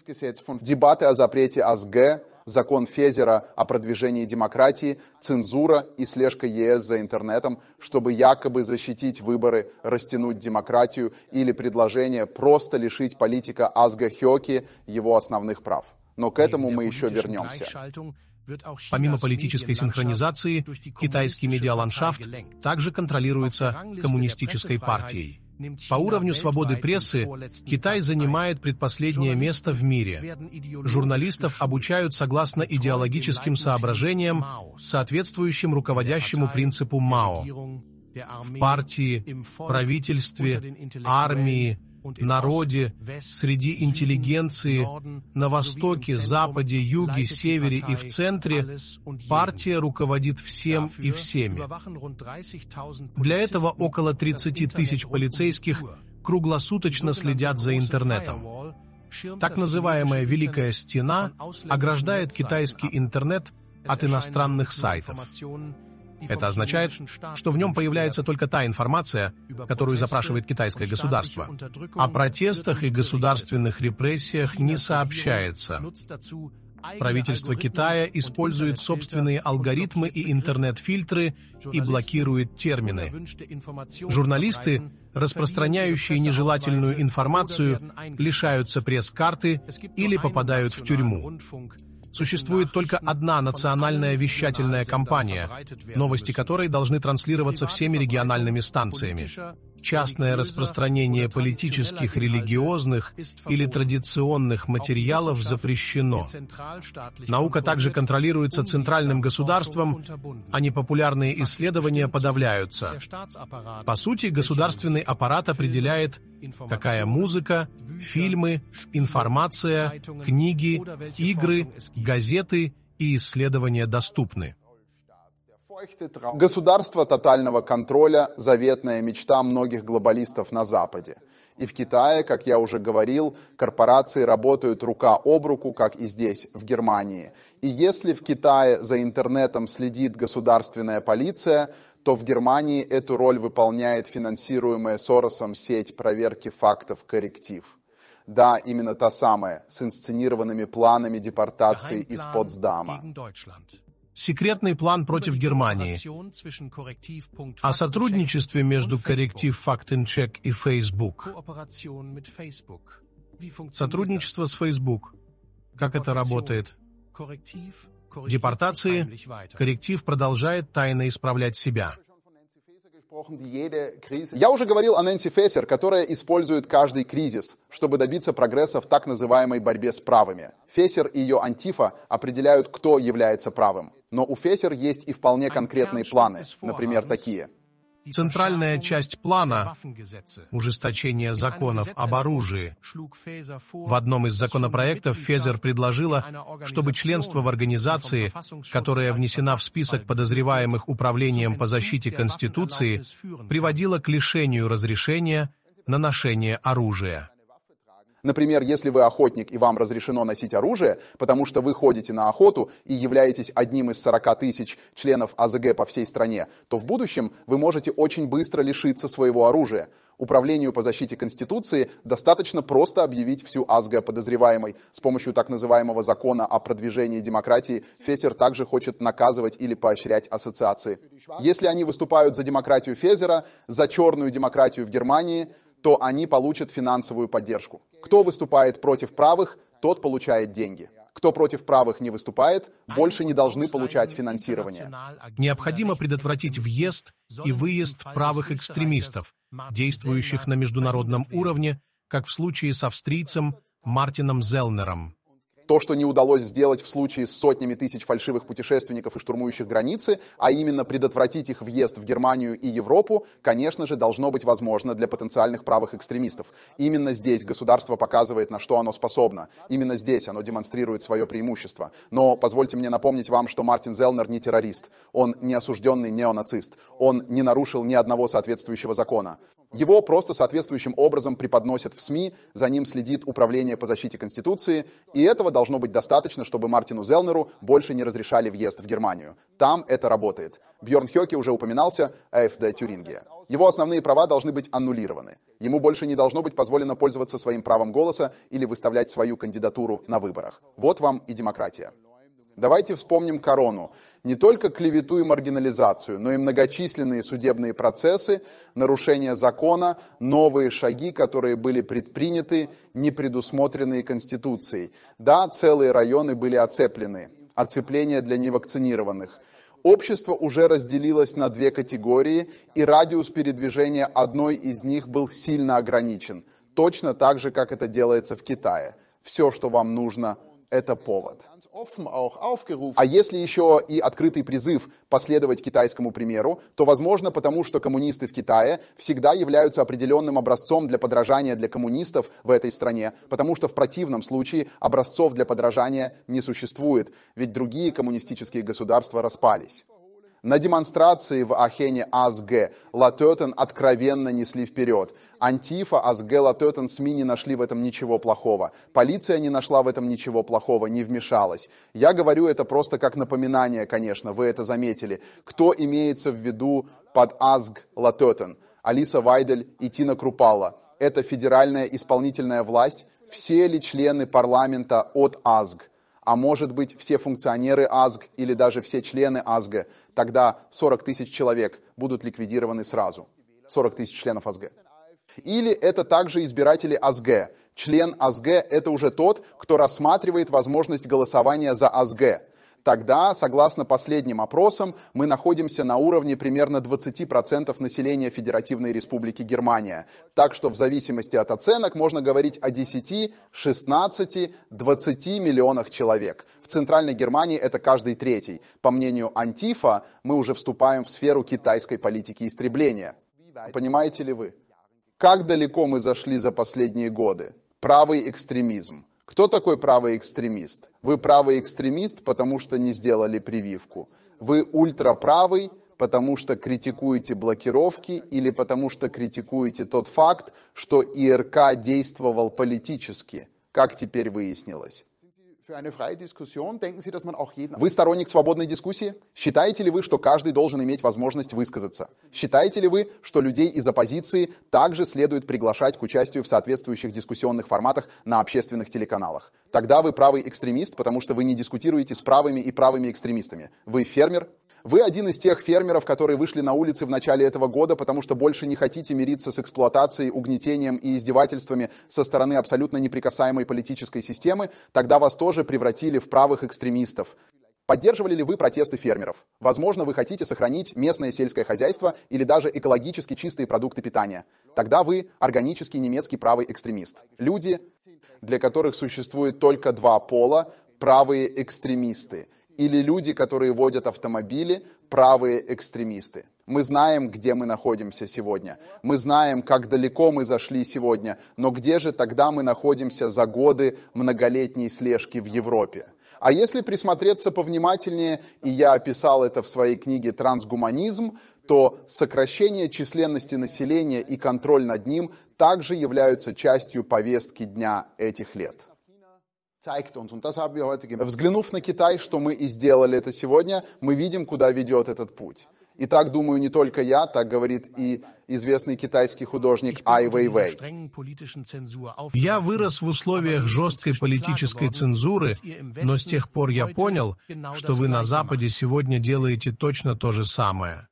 Дебаты о запрете АСГ, закон Фезера о продвижении демократии, цензура и слежка ЕС за интернетом, чтобы якобы защитить выборы, растянуть демократию, или предложение просто лишить политика Азга Хёки его основных прав. Но к этому мы еще вернемся. Помимо политической синхронизации, китайский медиаландшафт также контролируется коммунистической партией. По уровню свободы прессы Китай занимает предпоследнее место в мире. Журналистов обучают согласно идеологическим соображениям, соответствующим руководящему принципу Мао. В партии, правительстве, армии, народе, среди интеллигенции, на Востоке, Западе, Юге, Севере и в Центре партия руководит всем и всеми. Для этого около 30 тысяч полицейских круглосуточно следят за интернетом. Так называемая «Великая стена» ограждает китайский интернет от иностранных сайтов. Это означает, что в нем появляется только та информация, которую запрашивает китайское государство. О протестах и государственных репрессиях не сообщается. Правительство Китая использует собственные алгоритмы и интернет-фильтры и блокирует термины. Журналисты, распространяющие нежелательную информацию, лишаются пресс-карты или попадают в тюрьму. Существует только одна национальная вещательная компания, новости которой должны транслироваться всеми региональными станциями. Частное распространение политических, религиозных или традиционных материалов запрещено. Наука также контролируется центральным государством, а непопулярные исследования подавляются. По сути, государственный аппарат определяет, какая музыка, фильмы, информация, книги, игры, газеты и исследования доступны. Государство тотального контроля – заветная мечта многих глобалистов на Западе. И в Китае, как я уже говорил, корпорации работают рука об руку, как и здесь, в Германии. И если в Китае за интернетом следит государственная полиция, то в Германии эту роль выполняет финансируемая Соросом сеть проверки фактов «Корректив». Да, именно та самая, с инсценированными планами депортации из Потсдама. Секретный план против Германии. О сотрудничестве между Корректив Фактенчек и Facebook. Сотрудничество с Facebook. Как это работает? Депортации. Корректив продолжает тайно исправлять себя. Я уже говорил о Нэнси Фессер, которая использует каждый кризис, чтобы добиться прогресса в так называемой борьбе с правыми. Фессер и ее антифа определяют, кто является правым. Но у Фессер есть и вполне конкретные планы, например, такие. Центральная часть плана – ужесточение законов об оружии. В одном из законопроектов Фессер предложила, чтобы членство в организации, которая внесена в список подозреваемых Управлением по защите Конституции, приводило к лишению разрешения на ношение оружия. Например, если вы охотник и вам разрешено носить оружие, потому что вы ходите на охоту и являетесь одним из 40 тысяч членов АЗГ по всей стране, то в будущем вы можете очень быстро лишиться своего оружия. Управлению по защите Конституции достаточно просто объявить всю АЗГ подозреваемой. С помощью так называемого закона о продвижении демократии Фессер также хочет наказывать или поощрять ассоциации. Если они выступают за демократию Фессера, за черную демократию в Германии, то они получат финансовую поддержку. Кто выступает против правых, тот получает деньги. Кто против правых не выступает, больше не должны получать финансирование. Необходимо предотвратить въезд и выезд правых экстремистов, действующих на международном уровне, как в случае с австрийцем Мартином Зелнером. То, что не удалось сделать в случае с сотнями тысяч фальшивых путешественников и штурмующих границы, а именно предотвратить их въезд в Германию и Европу, конечно же, должно быть возможно для потенциальных правых экстремистов. Именно здесь государство показывает, на что оно способно. Именно здесь оно демонстрирует свое преимущество. Но позвольте мне напомнить вам, что Мартин Зелнер не террорист. Он не осужденный неонацист. Он не нарушил ни одного соответствующего закона. Его просто соответствующим образом преподносят в СМИ, за ним следит Управление по защите Конституции, и этого должно быть достаточно, чтобы Мартину Зелнеру больше не разрешали въезд в Германию. Там это работает. Бьорн Хёке уже упоминался, АФД Тюрингия. Его основные права должны быть аннулированы. Ему больше не должно быть позволено пользоваться своим правом голоса или выставлять свою кандидатуру на выборах. Вот вам и демократия. Давайте вспомним корону. Не только клевету и маргинализацию, но и многочисленные судебные процессы, нарушения закона, новые шаги, которые были предприняты, не предусмотренные Конституцией. Да, целые районы были оцеплены. Оцепление для невакцинированных. Общество уже разделилось на две категории, и радиус передвижения одной из них был сильно ограничен, точно так же, как это делается в Китае. Все, что вам нужно, это повод. А если еще и открытый призыв последовать китайскому примеру, то, возможно, потому что коммунисты в Китае всегда являются определенным образцом для подражания для коммунистов в этой стране, потому что в противном случае образцов для подражания не существует, ведь другие коммунистические государства распались. На демонстрации в Ахене АСГ Латетен откровенно несли вперед. Антифа, АСГ, Латетен, СМИ не нашли в этом ничего плохого. Полиция не нашла в этом ничего плохого, не вмешалась. Я говорю это просто как напоминание, конечно, вы это заметили. Кто имеется в виду под АСГ, Латетен? Алиса Вайдель и Тина Крупала. Это федеральная исполнительная власть. Все ли члены парламента от АСГ? А может быть, все функционеры АСГ или даже все члены АСГ, тогда 40 тысяч человек будут ликвидированы сразу. 40 тысяч членов АСГ. Или это также избиратели АСГ. Член АСГ – это уже тот, кто рассматривает возможность голосования за АСГ. Тогда, согласно последним опросам, мы находимся на уровне примерно 20% населения Федеративной Республики Германия. Так что в зависимости от оценок можно говорить о 10, 16, 20 миллионах человек. В Центральной Германии это каждый третий. По мнению Антифа, мы уже вступаем в сферу китайской политики истребления. Понимаете ли вы? Как далеко мы зашли за последние годы? Правый экстремизм. Кто такой правый экстремист? Вы правый экстремист, потому что не сделали прививку. Вы ультраправый, потому что критикуете блокировки или потому что критикуете тот факт, что ИРК действовал политически, как теперь выяснилось. Вы сторонник свободной дискуссии? Считаете ли вы, что каждый должен иметь возможность высказаться? Считаете ли вы, что людей из оппозиции также следует приглашать к участию в соответствующих дискуссионных форматах на общественных телеканалах? Тогда вы правый экстремист, потому что вы не дискутируете с правыми и правыми экстремистами. Вы фермер? Вы один из тех фермеров, которые вышли на улицы в начале этого года, потому что больше не хотите мириться с эксплуатацией, угнетением и издевательствами со стороны абсолютно неприкасаемой политической системы, тогда вас тоже превратили в правых экстремистов. Поддерживали ли вы протесты фермеров? Возможно, вы хотите сохранить местное сельское хозяйство или даже экологически чистые продукты питания. Тогда вы органический немецкий правый экстремист. Люди, для которых существует только два пола, правые экстремисты. Или люди, которые водят автомобили, правые экстремисты. Мы знаем, где мы находимся сегодня. Мы знаем, как далеко мы зашли сегодня. Но где же тогда мы находимся за годы многолетней слежки в Европе? А если присмотреться повнимательнее, и я описал это в своей книге «Трансгуманизм», то сокращение численности населения и контроль над ним также являются частью повестки дня этих лет. Взглянув на Китай, что мы и сделали это сегодня, мы видим, куда ведет этот путь. И так, думаю, не только я, так говорит и известный китайский художник Ай Вейвей. Я вырос в условиях жесткой политической цензуры, но с тех пор я понял, что вы на Западе сегодня делаете точно то же самое.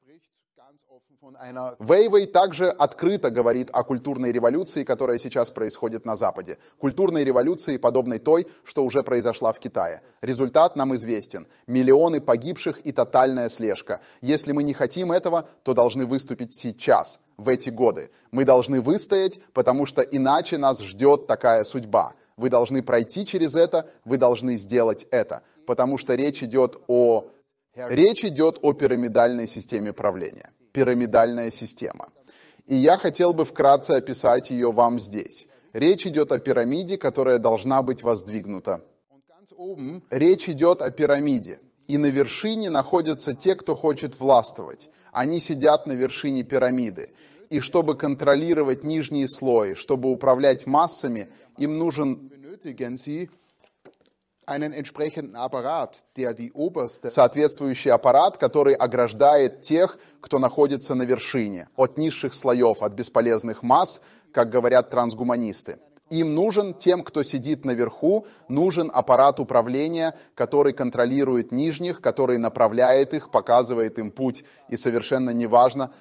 Вейвей также открыто говорит о культурной революции, которая сейчас происходит на Западе. Культурной революции, подобной той, что уже произошла в Китае. Результат нам известен. Миллионы погибших и тотальная слежка. Если мы не хотим этого, то должны выступить сейчас, в эти годы. Мы должны выстоять, потому что иначе нас ждет такая судьба. Вы должны пройти через это, вы должны сделать это. Потому что речь идет о пирамидальной системе правления. Пирамидальная система. И я хотел бы вкратце описать ее вам здесь. Речь идет о пирамиде, которая должна быть воздвигнута. Речь идет о пирамиде. И на вершине находятся те, кто хочет властвовать. Они сидят на вершине пирамиды. И чтобы контролировать нижние слои, чтобы управлять массами, им нужен соответствующий аппарат, который ограждает тех, кто находится на вершине, от низших слоев, от бесполезных масс, как говорят трансгуманисты. Им нужен, тем, кто сидит наверху, нужен аппарат управления, который контролирует нижних, который направляет их, показывает им путь. И совершенно неважно,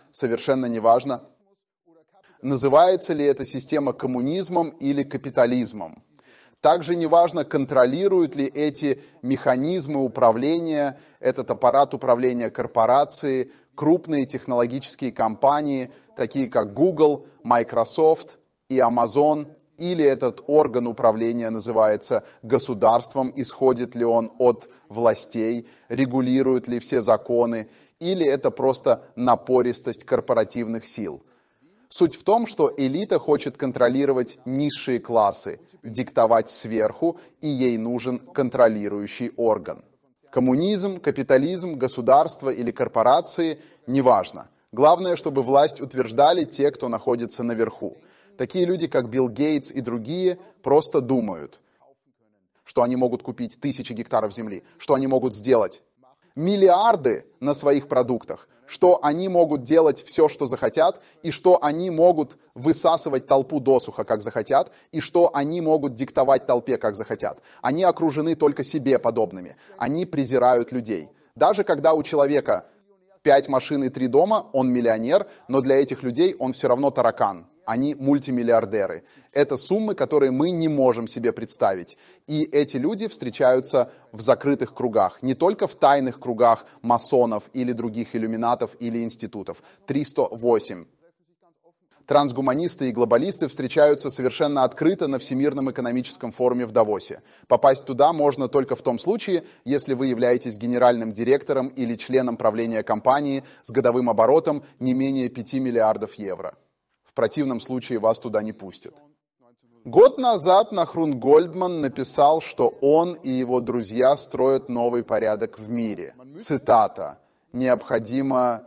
называется ли эта система коммунизмом или капитализмом. Также неважно, контролируют ли эти механизмы управления, этот аппарат управления корпорации, крупные технологические компании, такие как Google, Microsoft и Amazon, или этот орган управления называется государством, исходит ли он от властей, регулирует ли все законы, или это просто напористость корпоративных сил. Суть в том, что элита хочет контролировать низшие классы, диктовать сверху, и ей нужен контролирующий орган. Коммунизм, капитализм, государство или корпорации – неважно. Главное, чтобы власть утверждали те, кто находится наверху. Такие люди, как Билл Гейтс и другие, просто думают, что они могут купить 1000 гектаров земли, что они могут сделать миллиарды на своих продуктах, что они могут делать все, что захотят, и что они могут высасывать толпу досуха, как захотят, и что они могут диктовать толпе, как захотят. Они окружены только себе подобными. Они презирают людей. Даже когда у человека 5 машин и 3 дома, он миллионер, но для этих людей он все равно таракан. Они мультимиллиардеры. Это суммы, которые мы не можем себе представить. И эти люди встречаются в закрытых кругах, не только в тайных кругах масонов или других иллюминатов или институтов. 308. Трансгуманисты и глобалисты встречаются совершенно открыто на Всемирном экономическом форуме в Давосе. Попасть туда можно только в том случае, если вы являетесь генеральным директором или членом правления компании с годовым оборотом не менее 5 миллиардов евро. В противном случае вас туда не пустят. Год назад Нахрун Гольдман написал, что он и его друзья строят новый порядок в мире. Цитата. «Необходимо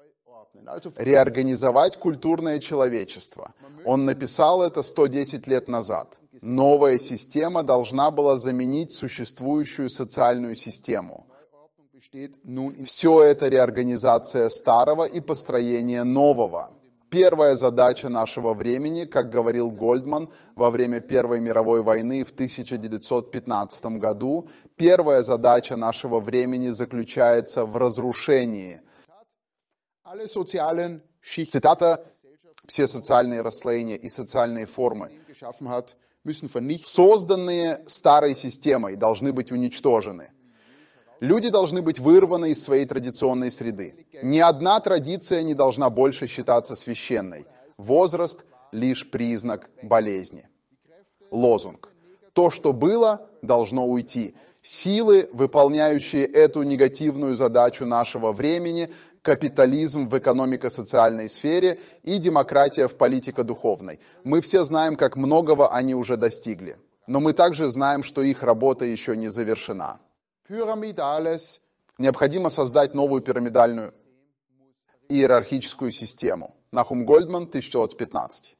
реорганизовать культурное человечество». Он написал это 110 лет назад. Новая система должна была заменить существующую социальную систему. Все это реорганизация старого и построение нового. Первая задача нашего времени, как говорил Гольдман во время Первой мировой войны в 1915 году, первая задача нашего времени заключается в разрушении. Цитата: «Все социальные расслоения и социальные формы, созданные старой системой, должны быть уничтожены. Люди должны быть вырваны из своей традиционной среды. Ни одна традиция не должна больше считаться священной. Возраст – лишь признак болезни». Лозунг. То, что было, должно уйти. Силы, выполняющие эту негативную задачу нашего времени, капитализм в экономико-социальной сфере и демократия в политико-духовной. Мы все знаем, как многого они уже достигли. Но мы также знаем, что их работа еще не завершена. Необходимо создать новую пирамидальную иерархическую систему. Нахум Гольдман, 1915.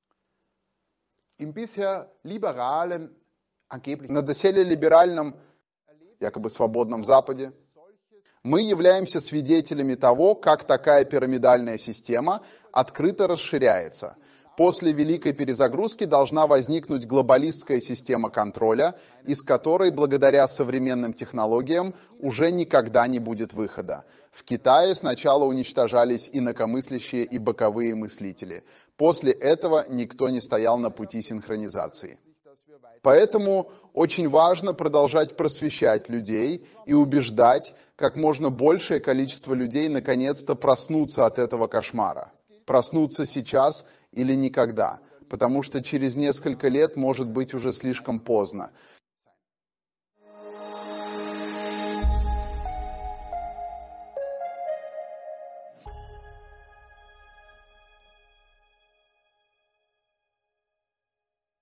На доселе либеральном, якобы свободном Западе, мы являемся свидетелями того, как такая пирамидальная система открыто расширяется. После великой перезагрузки должна возникнуть глобалистская система контроля, из которой, благодаря современным технологиям, уже никогда не будет выхода. В Китае сначала уничтожались инакомыслящие и боковые мыслители. После этого никто не стоял на пути синхронизации. Поэтому очень важно продолжать просвещать людей и убеждать как можно большее количество людей наконец-то проснуться от этого кошмара. Проснуться сейчас или никогда, потому что через несколько лет может быть уже слишком поздно.